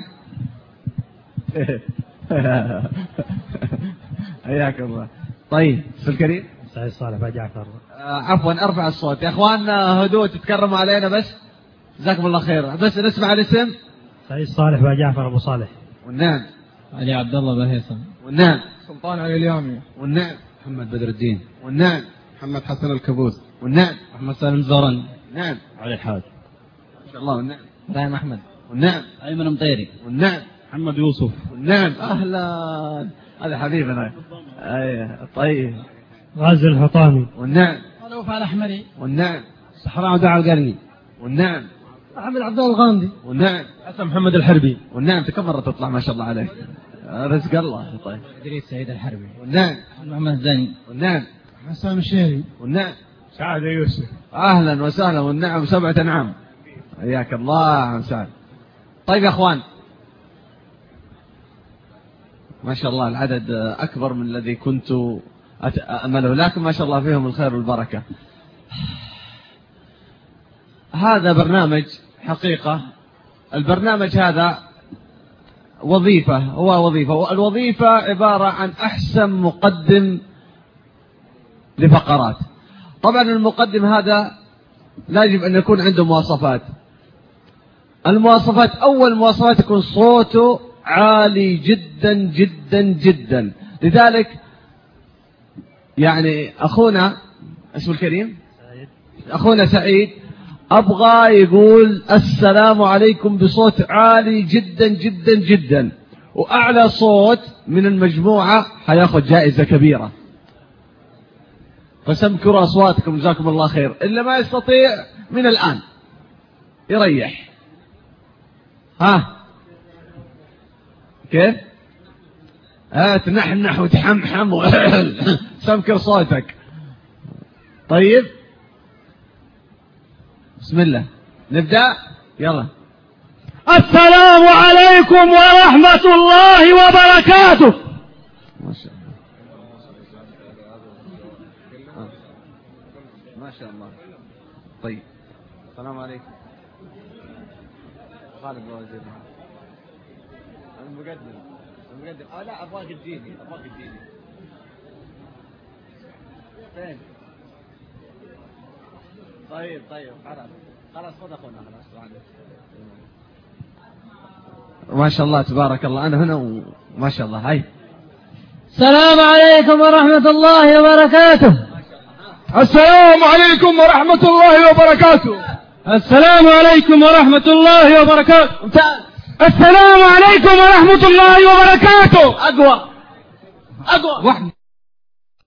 حياك الله. طيب في الكريم سعيد صالح با جعفر. عفوا ارفع الصوت يا اخوان، هدوء تتكرموا علينا بس. جزاكم الله خير. بس نسمع الاسم. سعيد صالح با جعفر ابو صالح. والنعم. علي عبد الله بهيثم. والنعم. سلطان علي اليامي. والنعم. محمد بدر الدين. والنعم. محمد حسن الكبوس. والنعم. محمد سالم زرن. نعم. علي الحاج. ما شاء الله. والنعم. ابراهيم احمد. والنعم. ايمن مطيري. والنعم. محمد يوسف. والنعم. اهلا، هذا حبيبنا. ايه طيب. غازي الحطامي. والنعم. رؤوف الاحمري. والنعم. صحراء دعاء القرني. والنعم. احمد عبد الله الغامدي. والنعم. حسن محمد الحربي. والنعم. كم مرة تطلع ما شاء الله عليك، رزق الله. طيب. ادريس سعيد الحربي. والنعم. محمد الزني. والنعم. حسام الشهري. والنعم. سعادة يوسف. اهلا وسهلا. والنعم 7 نعم. حياك الله سعد. طيب يا اخوان، ما شاء الله العدد اكبر من الذي كنت امله، لكن ما شاء الله فيهم الخير والبركة. هذا برنامج حقيقة، البرنامج هذا وظيفة، هو وظيفة، والوظيفة عبارة عن أحسن مقدم لفقرات. طبعا المقدم هذا لا يجب أن يكون عنده مواصفات. المواصفات، أول مواصفات يكون صوته عالي جدا جدا جدا. لذلك يعني أخونا اسمه الكريم أخونا سعيد أبغى يقول السلام عليكم بصوت عالي جدا جدا جدا، وأعلى صوت من المجموعة حياخذ جائزة كبيرة. فسمكروا أصواتكم جزاكم الله خير. إلا ما يستطيع من الآن يريح. ها كيف؟ تنحنح وتحمحم سمكر صوتك. طيب بسم الله نبدأ. يلا. السلام عليكم ورحمة الله وبركاته. ما شاء الله ما شاء الله. طيب السلام عليكم. خالد وزير المقدم لا ابغاك تجيني فين؟ طيب خلاص خذ اخونا خلاص. ما شاء الله تبارك الله. انا هنا وما شاء الله. هاي السلام عليكم ورحمة الله وبركاته. السلام عليكم ورحمة الله وبركاته. السلام عليكم ورحمة الله وبركاته. السلام عليكم ورحمة الله وبركاته. أقوى